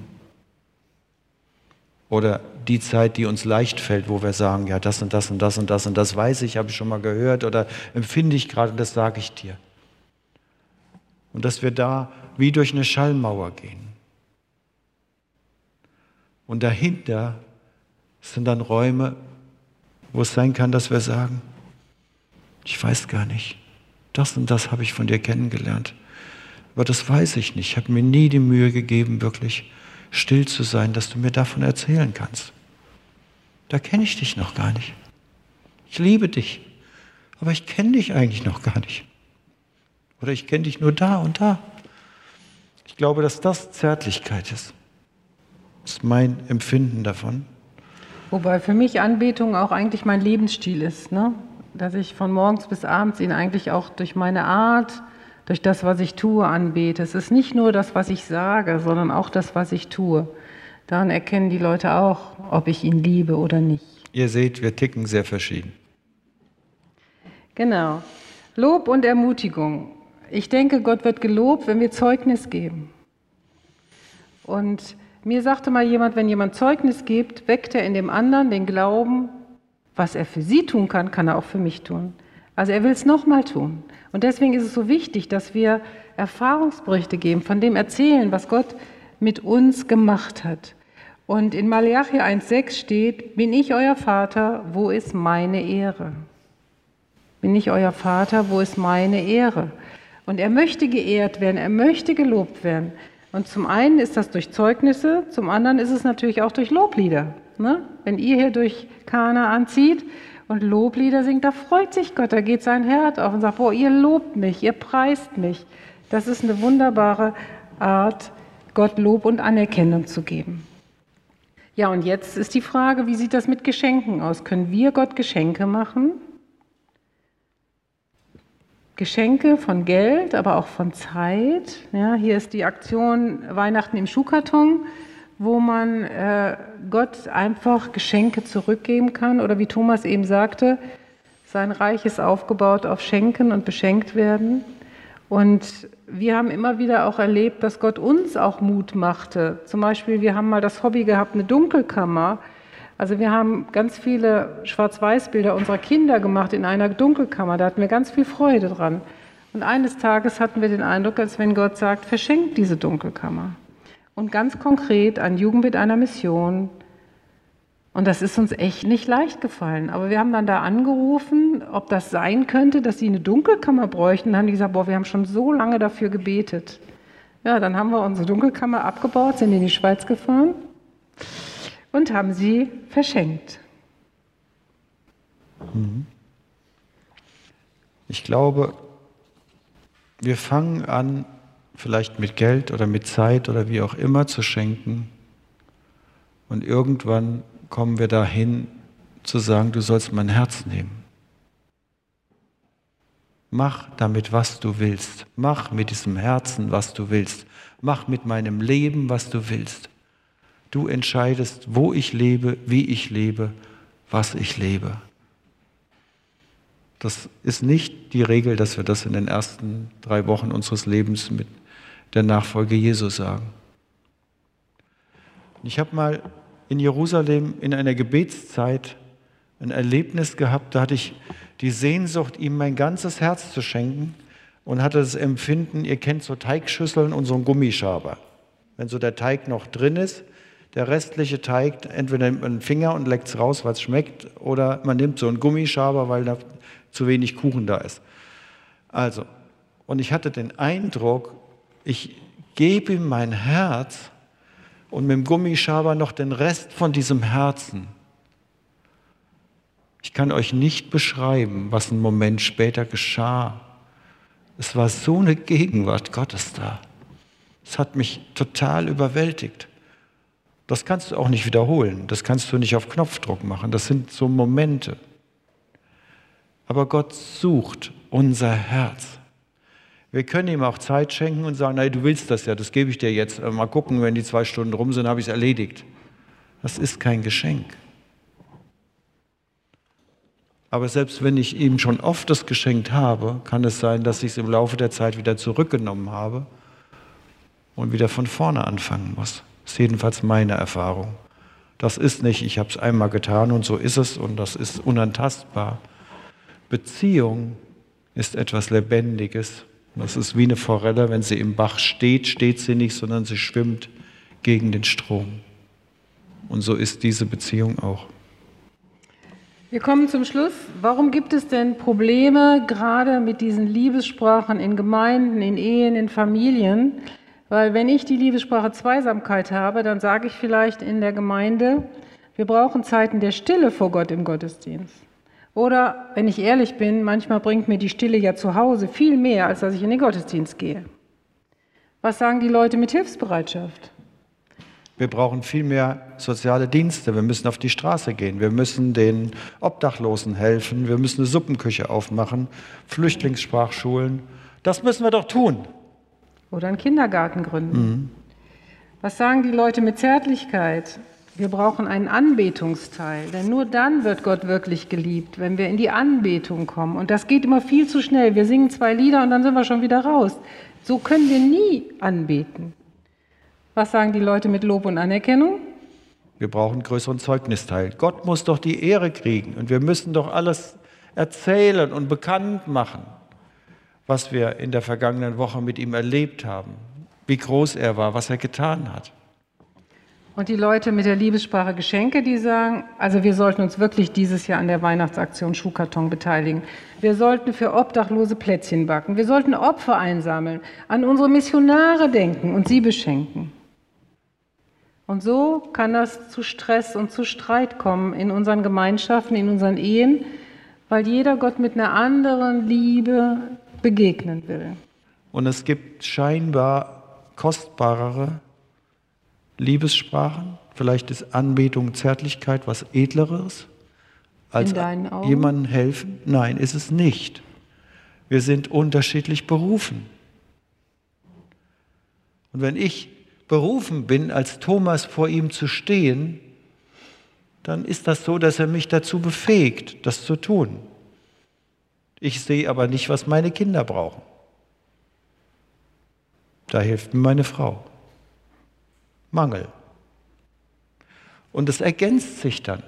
Oder die Zeit, die uns leicht fällt, wo wir sagen, ja, das und das und das und das und das weiß ich, habe ich schon mal gehört oder empfinde ich gerade und das sage ich dir. Und dass wir da wie durch eine Schallmauer gehen. Und dahinter sind dann Räume, wo es sein kann, dass wir sagen, ich weiß gar nicht, das und das habe ich von dir kennengelernt, aber das weiß ich nicht. Ich habe mir nie die Mühe gegeben, wirklich still zu sein, dass du mir davon erzählen kannst. Da kenne ich dich noch gar nicht. Ich liebe dich, aber ich kenne dich eigentlich noch gar nicht. Oder ich kenne dich nur da und da. Ich glaube, dass das Zärtlichkeit ist. Das ist mein Empfinden davon. Wobei für mich Anbetung auch eigentlich mein Lebensstil ist, ne? Dass ich von morgens bis abends ihn eigentlich auch durch meine Art, durch das, was ich tue, anbete. Es ist nicht nur das, was ich sage, sondern auch das, was ich tue. Daran erkennen die Leute auch, ob ich ihn liebe oder nicht. Ihr seht, wir ticken sehr verschieden. Genau. Lob und Ermutigung. Ich denke, Gott wird gelobt, wenn wir Zeugnis geben. Und mir sagte mal jemand, wenn jemand Zeugnis gibt, weckt er in dem anderen den Glauben, was er für sie tun kann, kann er auch für mich tun. Also er will es nochmal tun. Und deswegen ist es so wichtig, dass wir Erfahrungsberichte geben, von dem erzählen, was Gott mit uns gemacht hat. Und in Malachi eins sechs steht, bin ich euer Vater, wo ist meine Ehre? Bin ich euer Vater, wo ist meine Ehre? Und er möchte geehrt werden, er möchte gelobt werden. Und zum einen ist das durch Zeugnisse, zum anderen ist es natürlich auch durch Loblieder. Ne? Wenn ihr hier durch Kanaan zieht und Loblieder singt, da freut sich Gott, da geht sein Herz auf und sagt, boah, ihr lobt mich, ihr preist mich. Das ist eine wunderbare Art, Gott Lob und Anerkennung zu geben. Ja, und jetzt ist die Frage, wie sieht das mit Geschenken aus? Können wir Gott Geschenke machen? Geschenke von Geld, aber auch von Zeit. Ja, hier ist die Aktion Weihnachten im Schuhkarton, wo man äh, Gott einfach Geschenke zurückgeben kann. Oder wie Thomas eben sagte, sein Reich ist aufgebaut auf Schenken und beschenkt werden. Und wir haben immer wieder auch erlebt, dass Gott uns auch Mut machte. Zum Beispiel, wir haben mal das Hobby gehabt, eine Dunkelkammer. Also wir haben ganz viele Schwarz-Weiß-Bilder unserer Kinder gemacht in einer Dunkelkammer. Da hatten wir ganz viel Freude dran. Und eines Tages hatten wir den Eindruck, als wenn Gott sagt, verschenkt diese Dunkelkammer. Und ganz konkret an Jugend mit einer Mission. Und das ist uns echt nicht leicht gefallen. Aber wir haben dann da angerufen, ob das sein könnte, dass sie eine Dunkelkammer bräuchten. Dann haben die gesagt, boah, wir haben schon so lange dafür gebetet. Ja, dann haben wir unsere Dunkelkammer abgebaut, sind in die Schweiz gefahren und haben sie verschenkt. Ich glaube, wir fangen an, vielleicht mit Geld oder mit Zeit oder wie auch immer zu schenken. Und irgendwann kommen wir dahin zu sagen, du sollst mein Herz nehmen. Mach damit, was du willst. Mach mit diesem Herzen, was du willst. Mach mit meinem Leben, was du willst. Du entscheidest, wo ich lebe, wie ich lebe, was ich lebe. Das ist nicht die Regel, dass wir das in den ersten drei Wochen unseres Lebens mit der Nachfolge Jesu sagen. Ich habe mal in Jerusalem in einer Gebetszeit ein Erlebnis gehabt, da hatte ich die Sehnsucht, ihm mein ganzes Herz zu schenken und hatte das Empfinden, ihr kennt so Teigschüsseln und so einen Gummischaber. Wenn so der Teig noch drin ist, der restliche Teig, entweder nimmt man einen Finger und leckt es raus, weil es schmeckt, oder man nimmt so einen Gummischaber, weil da zu wenig Kuchen da ist. Also, und ich hatte den Eindruck, ich gebe ihm mein Herz und mit dem Gummischaber noch den Rest von diesem Herzen. Ich kann euch nicht beschreiben, was einen Moment später geschah. Es war so eine Gegenwart Gottes da. Es hat mich total überwältigt. Das kannst du auch nicht wiederholen. Das kannst du nicht auf Knopfdruck machen. Das sind so Momente. Aber Gott sucht unser Herz. Wir können ihm auch Zeit schenken und sagen, nein, du willst das ja, das gebe ich dir jetzt. Mal gucken, wenn die zwei Stunden rum sind, habe ich es erledigt. Das ist kein Geschenk. Aber selbst wenn ich ihm schon oft das geschenkt habe, kann es sein, dass ich es im Laufe der Zeit wieder zurückgenommen habe und wieder von vorne anfangen muss. Das ist jedenfalls meine Erfahrung. Das ist nicht, ich habe es einmal getan und so ist es und das ist unantastbar. Beziehung ist etwas Lebendiges. Das ist wie eine Forelle, wenn sie im Bach steht, steht sie nicht, sondern sie schwimmt gegen den Strom. Und so ist diese Beziehung auch. Wir kommen zum Schluss. Warum gibt es denn Probleme gerade mit diesen Liebessprachen in Gemeinden, in Ehen, in Familien? Weil wenn ich die Liebessprache Zweisamkeit habe, dann sage ich vielleicht in der Gemeinde, wir brauchen Zeiten der Stille vor Gott im Gottesdienst. Oder, wenn ich ehrlich bin, manchmal bringt mir die Stille ja zu Hause viel mehr, als dass ich in den Gottesdienst gehe. Was sagen die Leute mit Hilfsbereitschaft? Wir brauchen viel mehr soziale Dienste. Wir müssen auf die Straße gehen. Wir müssen den Obdachlosen helfen. Wir müssen eine Suppenküche aufmachen, Flüchtlingssprachschulen. Das müssen wir doch tun. Oder einen Kindergarten gründen. Mhm. Was sagen die Leute mit Zärtlichkeit? Wir brauchen einen Anbetungsteil, denn nur dann wird Gott wirklich geliebt, wenn wir in die Anbetung kommen. Und das geht immer viel zu schnell. Wir singen zwei Lieder und dann sind wir schon wieder raus. So können wir nie anbeten. Was sagen die Leute mit Lob und Anerkennung? Wir brauchen einen größeren Zeugnisteil. Gott muss doch die Ehre kriegen und wir müssen doch alles erzählen und bekannt machen, was wir in der vergangenen Woche mit ihm erlebt haben, wie groß er war, was er getan hat. Und die Leute mit der Liebessprache Geschenke, die sagen, also wir sollten uns wirklich dieses Jahr an der Weihnachtsaktion Schuhkarton beteiligen. Wir sollten für Obdachlose Plätzchen backen. Wir sollten Opfer einsammeln, an unsere Missionare denken und sie beschenken. Und so kann das zu Stress und zu Streit kommen in unseren Gemeinschaften, in unseren Ehen, weil jeder Gott mit einer anderen Liebe begegnen will. Und es gibt scheinbar kostbarere Liebessprachen. Vielleicht ist Anbetung, Zärtlichkeit was Edleres, als In deinen Augen? jemandem helfen. Nein, ist es nicht. Wir sind unterschiedlich berufen. Und wenn ich berufen bin, als Thomas vor ihm zu stehen, dann ist das so, dass er mich dazu befähigt, das zu tun. Ich sehe aber nicht, was meine Kinder brauchen. Da hilft mir meine Frau. Mangel. Und es ergänzt sich dann.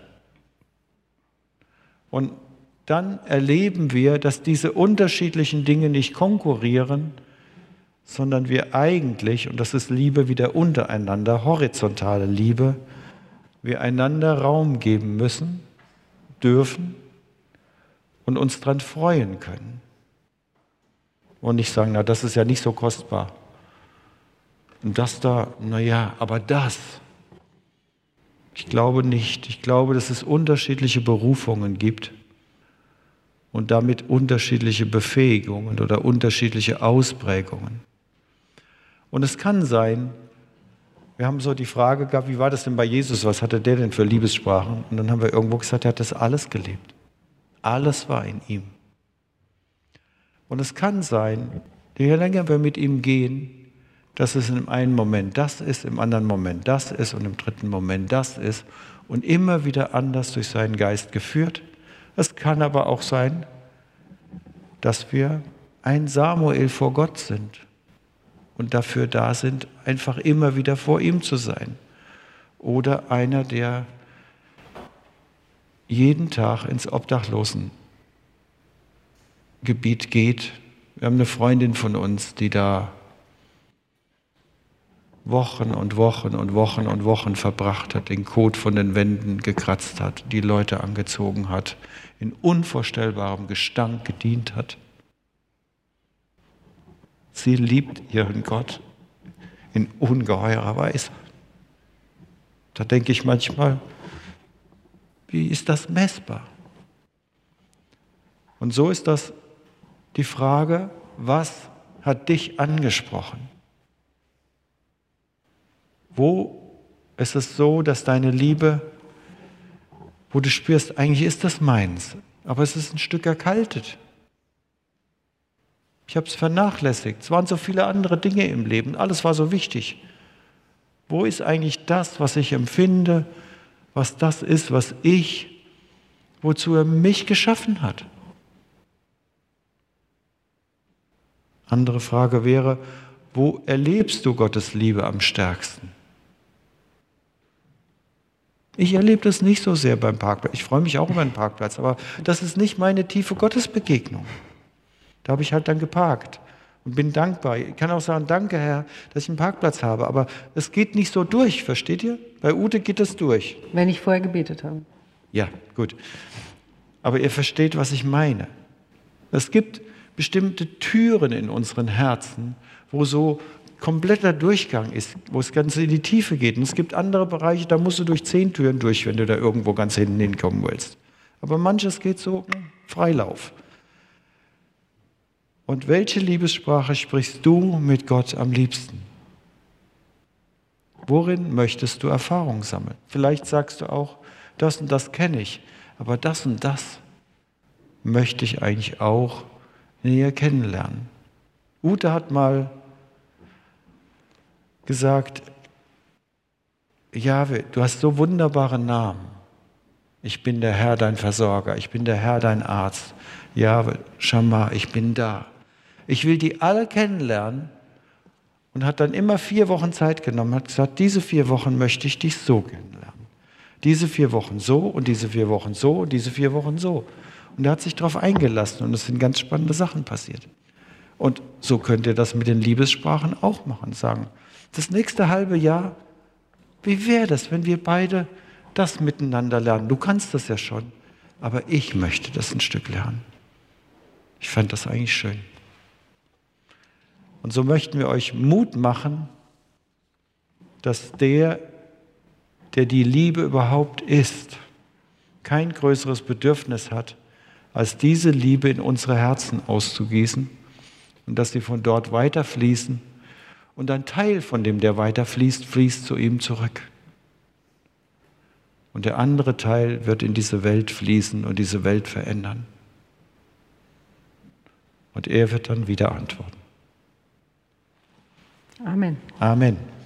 Und dann erleben wir, dass diese unterschiedlichen Dinge nicht konkurrieren, sondern wir eigentlich, und das ist Liebe wieder untereinander, horizontale Liebe, wir einander Raum geben müssen, dürfen und uns daran freuen können. Und nicht sagen, na, das ist ja nicht so kostbar. Und das da, naja, aber das. Ich glaube nicht. Ich glaube, dass es unterschiedliche Berufungen gibt und damit unterschiedliche Befähigungen oder unterschiedliche Ausprägungen. Und es kann sein, wir haben so die Frage gehabt, wie war das denn bei Jesus? Was hatte der denn für Liebessprachen? Und dann haben wir irgendwo gesagt, er hat das alles gelebt. Alles war in ihm. Und es kann sein, je länger wir mit ihm gehen, dass es in einem Moment das ist, im anderen Moment das ist und im dritten Moment das ist und immer wieder anders durch seinen Geist geführt. Es kann aber auch sein, dass wir ein Samuel vor Gott sind und dafür da sind, einfach immer wieder vor ihm zu sein. Oder einer, der jeden Tag ins Obdachlosengebiet geht. Wir haben eine Freundin von uns, die da Wochen und Wochen und Wochen und Wochen verbracht hat, den Kot von den Wänden gekratzt hat, die Leute angezogen hat, in unvorstellbarem Gestank gedient hat. Sie liebt ihren Gott in ungeheurer Weise. Da denke ich manchmal, wie ist das messbar? Und so ist das die Frage, was hat dich angesprochen? Wo ist es so, dass deine Liebe, wo du spürst, eigentlich ist das meins, aber es ist ein Stück erkaltet. Ich habe es vernachlässigt. Es waren so viele andere Dinge im Leben. Alles war so wichtig. Wo ist eigentlich das, was ich empfinde, was das ist, was ich, wozu er mich geschaffen hat? Andere Frage wäre, wo erlebst du Gottes Liebe am stärksten? Ich erlebe das nicht so sehr beim Parkplatz. Ich freue mich auch über einen Parkplatz, aber das ist nicht meine tiefe Gottesbegegnung. Da habe ich halt dann geparkt und bin dankbar. Ich kann auch sagen, danke Herr, dass ich einen Parkplatz habe, aber es geht nicht so durch, versteht ihr? Bei Ute geht es durch. Wenn ich vorher gebetet habe. Ja, gut. Aber ihr versteht, was ich meine. Es gibt bestimmte Türen in unseren Herzen, wo so kompletter Durchgang ist, wo es ganz in die Tiefe geht. Und es gibt andere Bereiche, da musst du durch zehn Türen durch, wenn du da irgendwo ganz hinten hinkommen willst. Aber manches geht so Freilauf. Und welche Liebessprache sprichst du mit Gott am liebsten? Worin möchtest du Erfahrung sammeln? Vielleicht sagst du auch, das und das kenne ich, aber das und das möchte ich eigentlich auch näher kennenlernen. Ute hat mal gesagt, Jahwe, du hast so wunderbare Namen. Ich bin der Herr, dein Versorger. Ich bin der Herr, dein Arzt. Jahwe, Shammah, ich bin da. Ich will die alle kennenlernen und hat dann immer vier Wochen Zeit genommen, hat gesagt, diese vier Wochen möchte ich dich so kennenlernen. Diese vier Wochen so und diese vier Wochen so und diese vier Wochen so. Und er hat sich darauf eingelassen und es sind ganz spannende Sachen passiert. Und so könnt ihr das mit den Liebessprachen auch machen, sagen, das nächste halbe Jahr, wie wäre das, wenn wir beide das miteinander lernen? Du kannst das ja schon, aber ich möchte das ein Stück lernen. Ich fand das eigentlich schön. Und so möchten wir euch Mut machen, dass der, der die Liebe überhaupt ist, kein größeres Bedürfnis hat, als diese Liebe in unsere Herzen auszugießen und dass sie von dort weiterfließen und ein Teil von dem, der weiterfließt, fließt zu ihm zurück. Und der andere Teil wird in diese Welt fließen und diese Welt verändern. Und er wird dann wieder antworten. Amen. Amen.